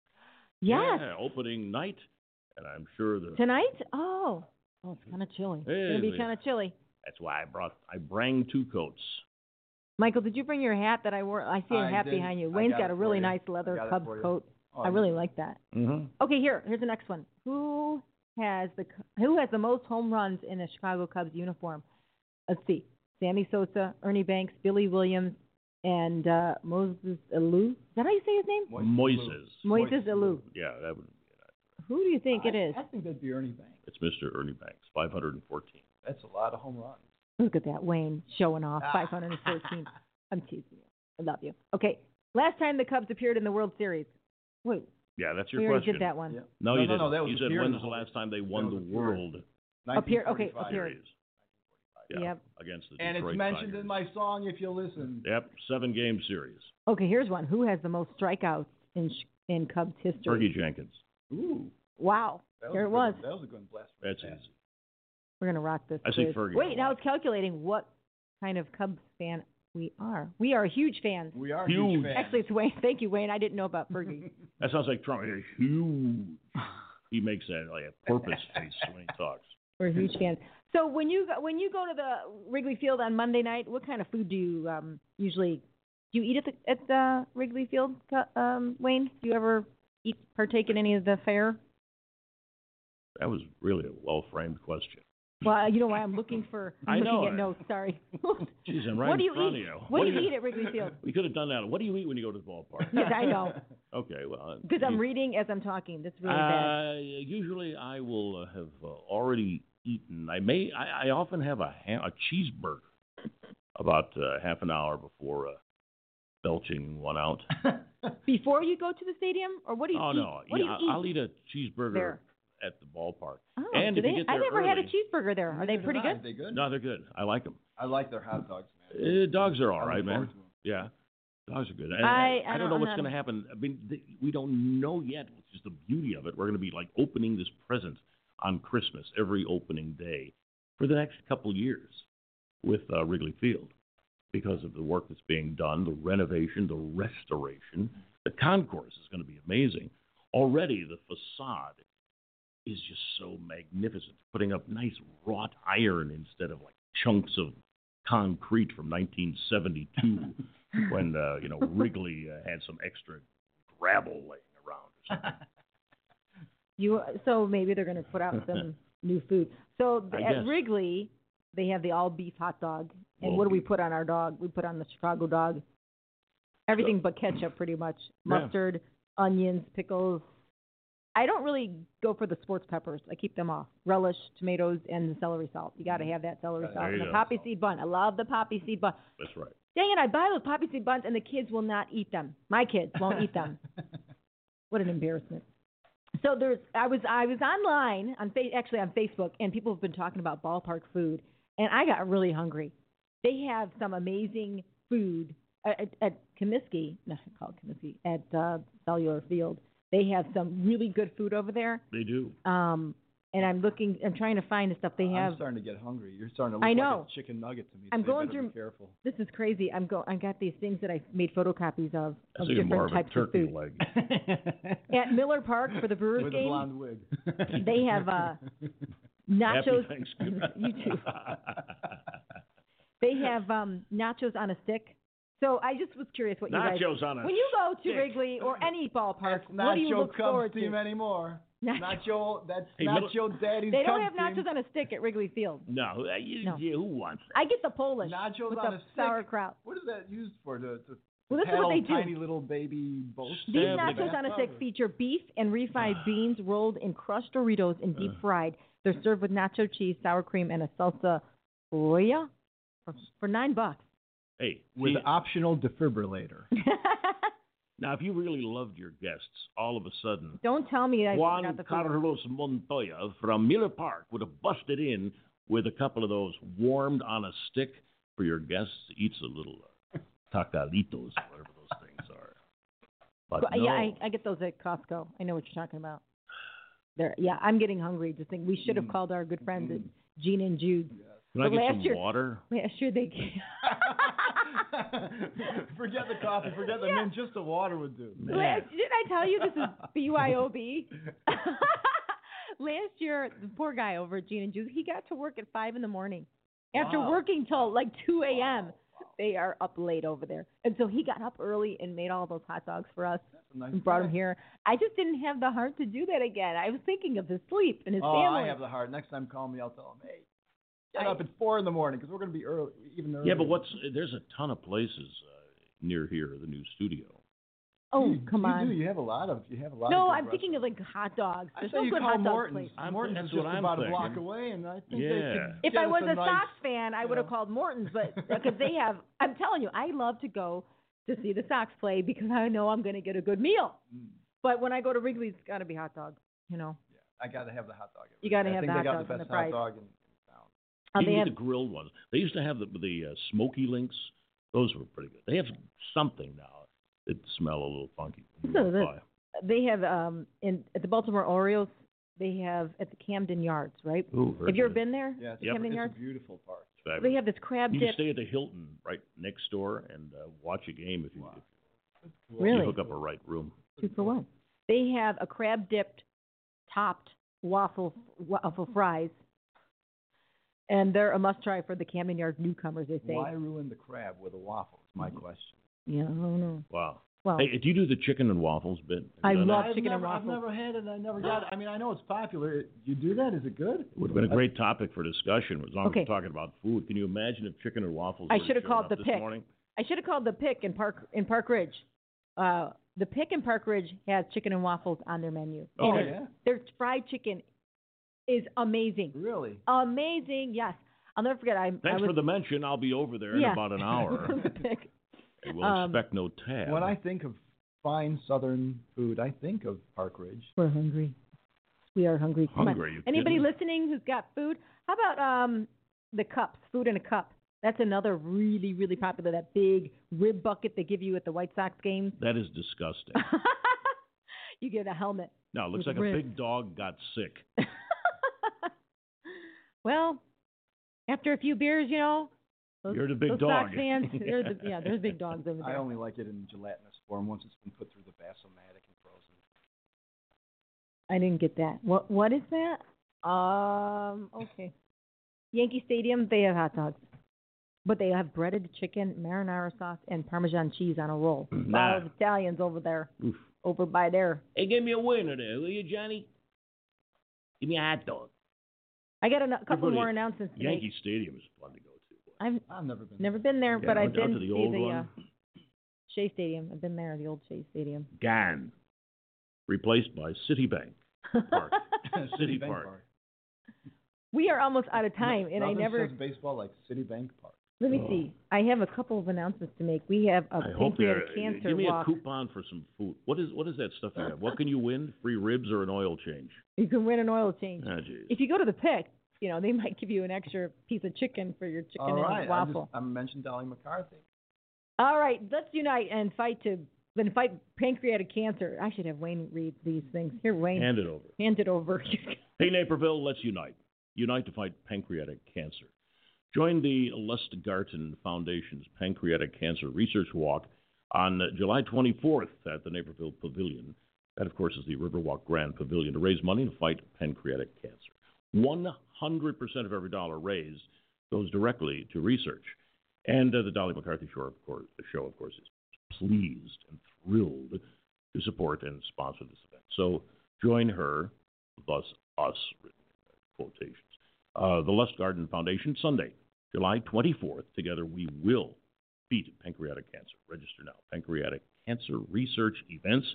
Yes. Yeah, opening night, and I'm sure the Tonight? Oh. Oh, it's kind of chilly. It's Hey, gonna be man. kind of chilly. that's why I brought I brang two coats. Michael, did you bring your hat that I wore? I see a I hat did. behind you. I Wayne's got got it a for really you. nice I leather got it Cubs for you. coat. Oh, I really like that. Mm-hmm. Okay, here, here's the next one. Who has the who has the most home runs in a Chicago Cubs uniform? Let's see. Sammy Sosa, Ernie Banks, Billy Williams, and uh, Moses Alou. Is that how you say his name? Moises. Moises Alou. Yeah, that would. Who do you think I, it is? I think that'd be Ernie Banks. It's Mister Ernie Banks, five hundred fourteen. That's a lot of home runs. Look at that, Wayne, showing off, five hundred fourteen. I'm teasing you. I love you. Okay, last time the Cubs appeared in the World Series. Wait, Yeah, that's your we already question. did that one. Yeah. No, No, you no, didn't. no, that was you a said period when of was the the last time they That won was the a period. World Appear- okay, nineteen forty-five. appear- Series? Yeah, Yep. against the And Detroit it's mentioned Tigers. in my song if you listen. Yep, seven game series. Okay, here's one. Who has the most strikeouts in sh- in Cubs history? Fergie Jenkins. Ooh. Wow, That here a it good was. one. That was a good blast. That's easy. We're gonna rock this. I say quiz. Fergie Wait, a now lot. it's calculating what kind of Cubs fan we are. We are huge fans. We are Huge. huge fans. Actually, it's Wayne. Thank you, Wayne. I didn't know about Fergie. That sounds like Trump. He's huge. He makes that like a purpose face when he talks. We're huge fans. So when you go, when you go to the Wrigley Field on Monday night, what kind of food do you um, usually do? You eat at the at the Wrigley Field, um, Wayne? Do you ever eat partake in any of the fare? That was really a well framed question. Well, you know why I'm looking for. I'm I looking know at it. notes. Sorry. Jeez, I'm right what do in you front eat? of you. What, do you eat at Wrigley Field? We could have done that. What do you eat when you go to the ballpark? Yes, I know. Okay, well. Because I'm you- reading as I'm talking. That's really bad. Uh, usually I will uh, have uh, already eaten. I may. I, I often have a ham, a cheeseburger about uh, half an hour before uh, belching one out. Before you go to the stadium, or what do you oh eat? no, What do you yeah, eat? I'll eat a cheeseburger there? at the ballpark. Oh, and do if they? you get I there never had a early- cheeseburger there. Are they Neither pretty did I. good? They good? No, they're good. I like them. I like their hot dogs, man. Uh, dogs are all I look right, man. forward to 'em. Yeah, dogs are good. And I- I, I don't don't- know I'm what's not going to a- happen. I mean, th- we don't know yet, which is the beauty of it. We're going to be like opening this present on Christmas every opening day for the next couple of years with uh, Wrigley Field because of the work that's being done, the renovation, the restoration. The concourse is going to be amazing. Already the facade is just so magnificent, putting up nice wrought iron instead of like chunks of concrete from nineteen seventy-two when, uh, you know, Wrigley uh, had some extra gravel laying around or something. You so maybe they're going to put out some new food. So I at guess. Wrigley, they have the all beef hot dog. And All what do we beef. put on our dog? We put on the Chicago dog. Everything but ketchup, pretty much. Yeah. Mustard, onions, pickles. I don't really go for the sports peppers. I keep them off. Relish, tomatoes, and the celery salt. You got to have that celery There salt. you And the go. poppy seed bun. I love the poppy seed bun. That's right. Dang it, I buy those poppy seed buns, and the kids will not eat them. My kids won't eat them. What an embarrassment. So there's, I was, I was online on, fa- actually on Facebook, and people have been talking about ballpark food, and I got really hungry. They have some amazing food at, at, at Comiskey, no, I call it Comiskey, at uh, Cellular Field. They have some really good food over there. They do. Um, and I'm looking, I'm trying to find the stuff they have. I'm starting to get hungry. You're starting to look I like know. a chicken nugget to me. I'm so you going better through- Be careful. This is crazy. I'm go. I got these things that I made photocopies of I of see more different of a types of turkey food. leg. At Miller Park for the Brewers With a game, blonde wig. they have uh, nachos. Happy Thanksgiving. You too. They have um, nachos on a stick. So I just was curious what you guys. Nachos on a When you go to stick. Wrigley or any ballpark, That's what not do you your look Cubs forward team to? anymore. Nacho- Not your. That's Hey, not middle- your daddy's They don't Cubs have nachos team. on a stick at Wrigley Field. No, uh, you, No. yeah, who wants that? I get the Polish Nachos with on the a stick? sauerkraut. What is that used for? To, to Well, this is paddle what they do. tiny little baby boats. These Yeah, but nachos they- on a stick feature beef and refried beans rolled in crushed Doritos and deep fried. They're served with nacho cheese, sour cream, and a salsa roya for, for nine bucks. Hey, With see, optional defibrillator. now if you really loved your guests, all of a sudden, Don't tell me I Juan forgot the food. Carlos Montoya from Miller Park would have busted in with a couple of those warmed on a stick for your guests. Eats a little uh, tacalitos, whatever those things are. But Well, no. Yeah, I, I get those at Costco. I know what you're talking about. They're, yeah, I'm getting hungry. Just think we should have called our good friends at Gene and Jude. Can I But get last some year- water? Last year they Forget the coffee, forget the mint, just the water would do. Last, didn't I tell you this is B Y O B? Last year, the poor guy over at Gene and Jude, he got to work at five in the morning. After Wow. working till like two a.m., they are up late over there. And so he got up early and made all those hot dogs for us Nice and brought guy. them here. I just didn't have the heart to do that again. I was thinking of his sleep and his Oh, family. I have the heart. Next time, call me. I'll tell him, hey, get I- up at four in the morning because we're going to be early, even earlier. Yeah, but what's there's a ton of places uh, near here, the new studio. oh, you, come you on. Do. You have a lot of. You have a lot. No, of I'm thinking of like hot dogs. I There's say no you good call hot dog Morton's. place. I'm- Morton's that's is just what I'm about thinking. a block away, and I think Yeah. they could If get I us was a, nice, Sox fan, I you would have know. called Morton's, but because they have, I'm telling you, I love to go to see the Sox play because I know I'm going to get a good meal. Mm. But when I go to Wrigley's, it's got to be hot dog. You know, I got to have the hot dog. You gotta I have think the they hot got dogs the and best the fries. hot dog in, in town. Uh, You they can have get the grilled ones. They used to have the the uh, smoky links. Those were pretty good. They have something now that smell a little funky. when you So walk the- by. they have um in at the Baltimore Orioles. They have at the Camden Yards, right? Ooh, very Have you ever good. been there? Yeah, it's, Yep. Camden it's Yards. a beautiful park. It's fabulous. They have this crab You can dip. stay at the Hilton right next door and uh, watch a game if you, Wow. if Really? you hook up a right room. Two for one. They have a crab dipped, topped waffle waffle fries, and they're a must try for the Camden Yards newcomers. They say. Why ruin the crab with a waffle? Is my question. Yeah, I don't know. Wow. Well, Hey, do you do the chicken and waffles bit? Have you I done love that? I've chicken and never, I've waffles. never had it. I never got it. I mean, I know it's popular. You do that? Is it good? It would have been a great topic for discussion as long Okay. as we're talking about food. Can you imagine if chicken and waffles I were should have showing called up the this pick. morning? I should have called the Pick in Park in Park Ridge. Uh, the Pick in Park Ridge has chicken and waffles on their menu. Oh, And yeah? their fried chicken is amazing. Really? Amazing, yes. I'll never forget. I, I Thanks was, for the mention. I'll be over there yeah. in about an hour. The Pick. And we'll Um, expect no tab. When I think of fine Southern food, I think of Park Ridge. We're hungry. We are hungry. Come on. Hungry, you Anybody kidding? listening who's got food? How about um the cups? Food in a cup. That's another really, really popular. That big rib bucket they give you at the White Sox games. That is disgusting. You get a helmet. No, it looks With like a ribs. big dog got sick. Well, after a few beers, you know, those, You're the big those dog. Sox fans, they're the, yeah, there's big dogs over I there. only like it in gelatinous form once it's been put through the Basomatic and frozen. I didn't get that. What What is that? Um, okay. Yankee Stadium, they have hot dogs. But they have breaded chicken, marinara sauce, and Parmesan cheese on a roll. Nah. All those Italians over there, Oof. over by there. Hey, give me a winner there, will you, Johnny? Give me a hot dog. I got a no- couple Everybody- more announcements to Yankee make. Stadium is fun to go to. I've I've never been. never been there, Yeah, but I I've went down been to the see old the one. uh, Shea Stadium. I've been there, the old Shea Stadium. Gone. Replaced by Citibank Park. City Citibank Park. We are almost out of time, and I Nothing never. says baseball like Citibank Park. Let me Oh. see. I have a couple of announcements to make. We have a I hope they're. pancreatic cancer Give me walk. a coupon for some food. What is what is that stuff you have? What can you win? Free ribs or an oil change? You can win an oil change. Ah, jeez. If you go to the Pick, you know, they might give you an extra piece of chicken for your chicken All and right, I waffle. just I mentioned Dolly McCarthy. All right, let's unite and fight to then fight pancreatic cancer. I should have Wayne read these things. Here, Wayne, Hand it over. hand it over. Hey, Naperville, let's unite. Unite to fight pancreatic cancer. Join the Lustgarten Foundation's Pancreatic Cancer Research Walk on uh, July twenty-fourth at the Naperville Pavilion. That, of course, is the Riverwalk Grand Pavilion to raise money to fight pancreatic cancer. one hundred percent of every dollar raised goes directly to research. And uh, the Dolly McCarthy show, of course, the show, of course, is pleased and thrilled to support and sponsor this event. So join her, thus us, written in quotations. Uh, the Lustgarten Foundation, Sunday, July twenty-fourth. Together we will beat pancreatic cancer. Register now. Pancreatic Cancer Research Events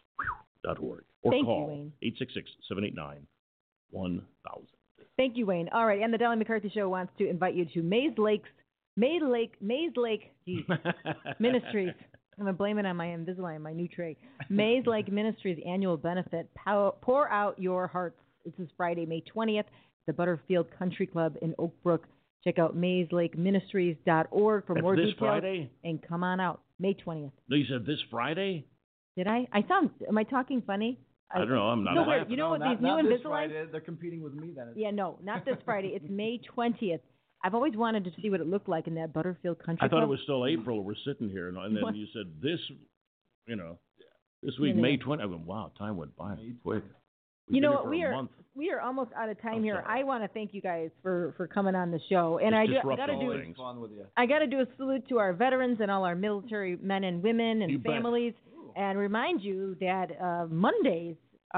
dot org. Or Thank call you, Wayne. eight six six, seven eight nine, one thousand. Thank you, Wayne. All right, and the Dolly McCarthy Show wants to invite you to Maze Lakes, Maze Lake, Maze Lake, geez, Ministries. I'm going to blame it on my Invisalign, my new tray. Maze Lake Ministries annual benefit. Pow- pour out your hearts. This is Friday, May twentieth, the Butterfield Country Club in Oak Brook. Check out maze lake ministries dot org for That's more this details. Friday? And come on out, May twentieth. No, you said this Friday? Did I? I sound, am I talking funny? I don't know. I'm not so laughing. weird. You know No, what not, these new not this Invisalign? Friday. They're competing with me then. Yeah, no, not this Friday. It's May twentieth. I've always wanted to see what it looked like in that Butterfield Country I thought Club. it was still April. We're sitting here, and, and then What? you said this, you know, this week, Yeah, May yeah. twentieth. I went, wow, time went by quick. We've You been know here what? for We a are month. we are almost out of time I'm here. sorry. I want to thank you guys for, for coming on the show, and Just I, do, I disrupt got to all do things. Fun with you. I got to do a salute to our veterans and all our military men and women and You bet. families, and remind you that uh, Mondays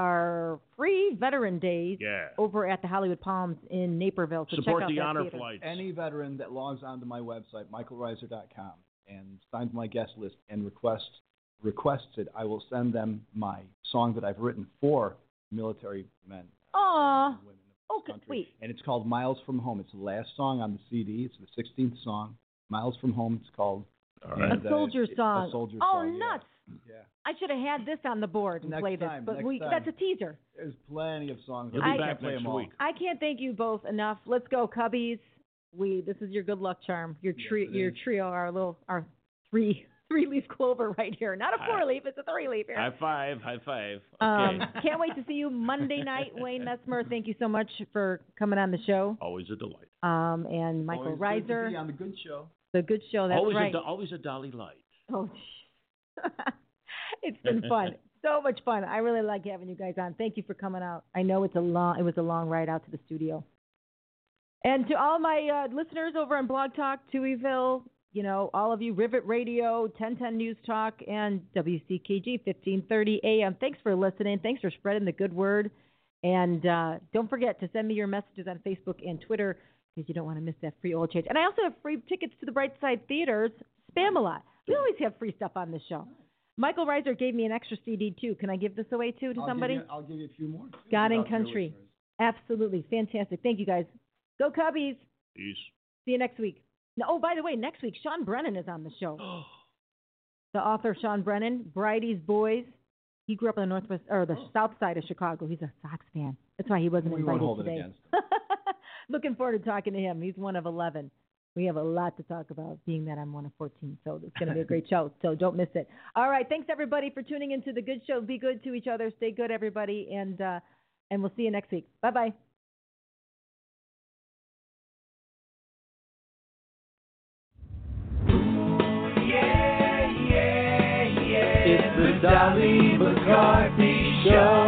are free veteran days Yeah. over at the Hollywood Palms in Naperville. So Support check out the that honor theater. flights. Any veteran that logs onto my website, michael reiser dot com, and signs my guest list and requests requests it, I will send them my song that I've written for military men Aw. and women of Okay, this country. wait. And it's called Miles from Home. It's the last song on the C D. It's the sixteenth song. Miles from Home, it's called. All right. And, A uh, soldier it's song. A soldier oh, song, yeah. nuts. Yeah. I should have had this on the board and Next play this, time, but next we time. that's a teaser. There's plenty of songs. You'll I be can't back play next them all. week. I can't thank you both enough. Let's go, Cubbies. We this is your good luck charm. Your tri- Yes, it your is. trio, our little our three three leaf clover right here. Not a four Hi. leaf, it's a three leaf here. High five, high five. Okay. Um, can't wait to see you Monday night, Wayne Metzmer. Thank you so much for coming on the show. Always a delight. Um, and Michael Always good to Reiser, be on the good show. the good show. That's always right. a do- always a dolly light. Oh, it's been fun. So much fun. I really like having you guys on. Thank you for coming out. I know it's a long. It was a long ride out to the studio. And to all my uh, listeners over on Blog Talk, Tuieville, you know, all of you, Rivet Radio, ten ten News Talk, and W C K G fifteen thirty A M. Thanks for listening. Thanks for spreading the good word. And uh, don't forget to send me your messages on Facebook and Twitter because you don't want to miss that free oil change. And I also have free tickets to the Brightside Theaters, Spam-A-Lot. We always have free stuff on this show. Michael Reiser gave me an extra C D, too. Can I give this away, too, to I'll somebody? Give you, I'll give you a few more. God and Without your Country. listeners. Absolutely. Fantastic. Thank you, guys. Go Cubbies. Peace. See you next week. No, oh, by the way, next week, Sean Brennan is on the show. The author, Sean Brennan, Bridie's Boys. He grew up on the northwest or the south side of Chicago. He's a Sox fan. That's why he wasn't We won't invited hold it today. against Looking forward to talking to him. He's one of eleven. We have a lot to talk about, being that I'm one of fourteen. So it's going to be a great show. So don't miss it. All right. Thanks, everybody, for tuning into The Good Show. Be good to each other. Stay good, everybody. And, uh, and we'll see you next week. Bye-bye. Yeah, yeah, yeah. It's the Dolly McCarthy Show.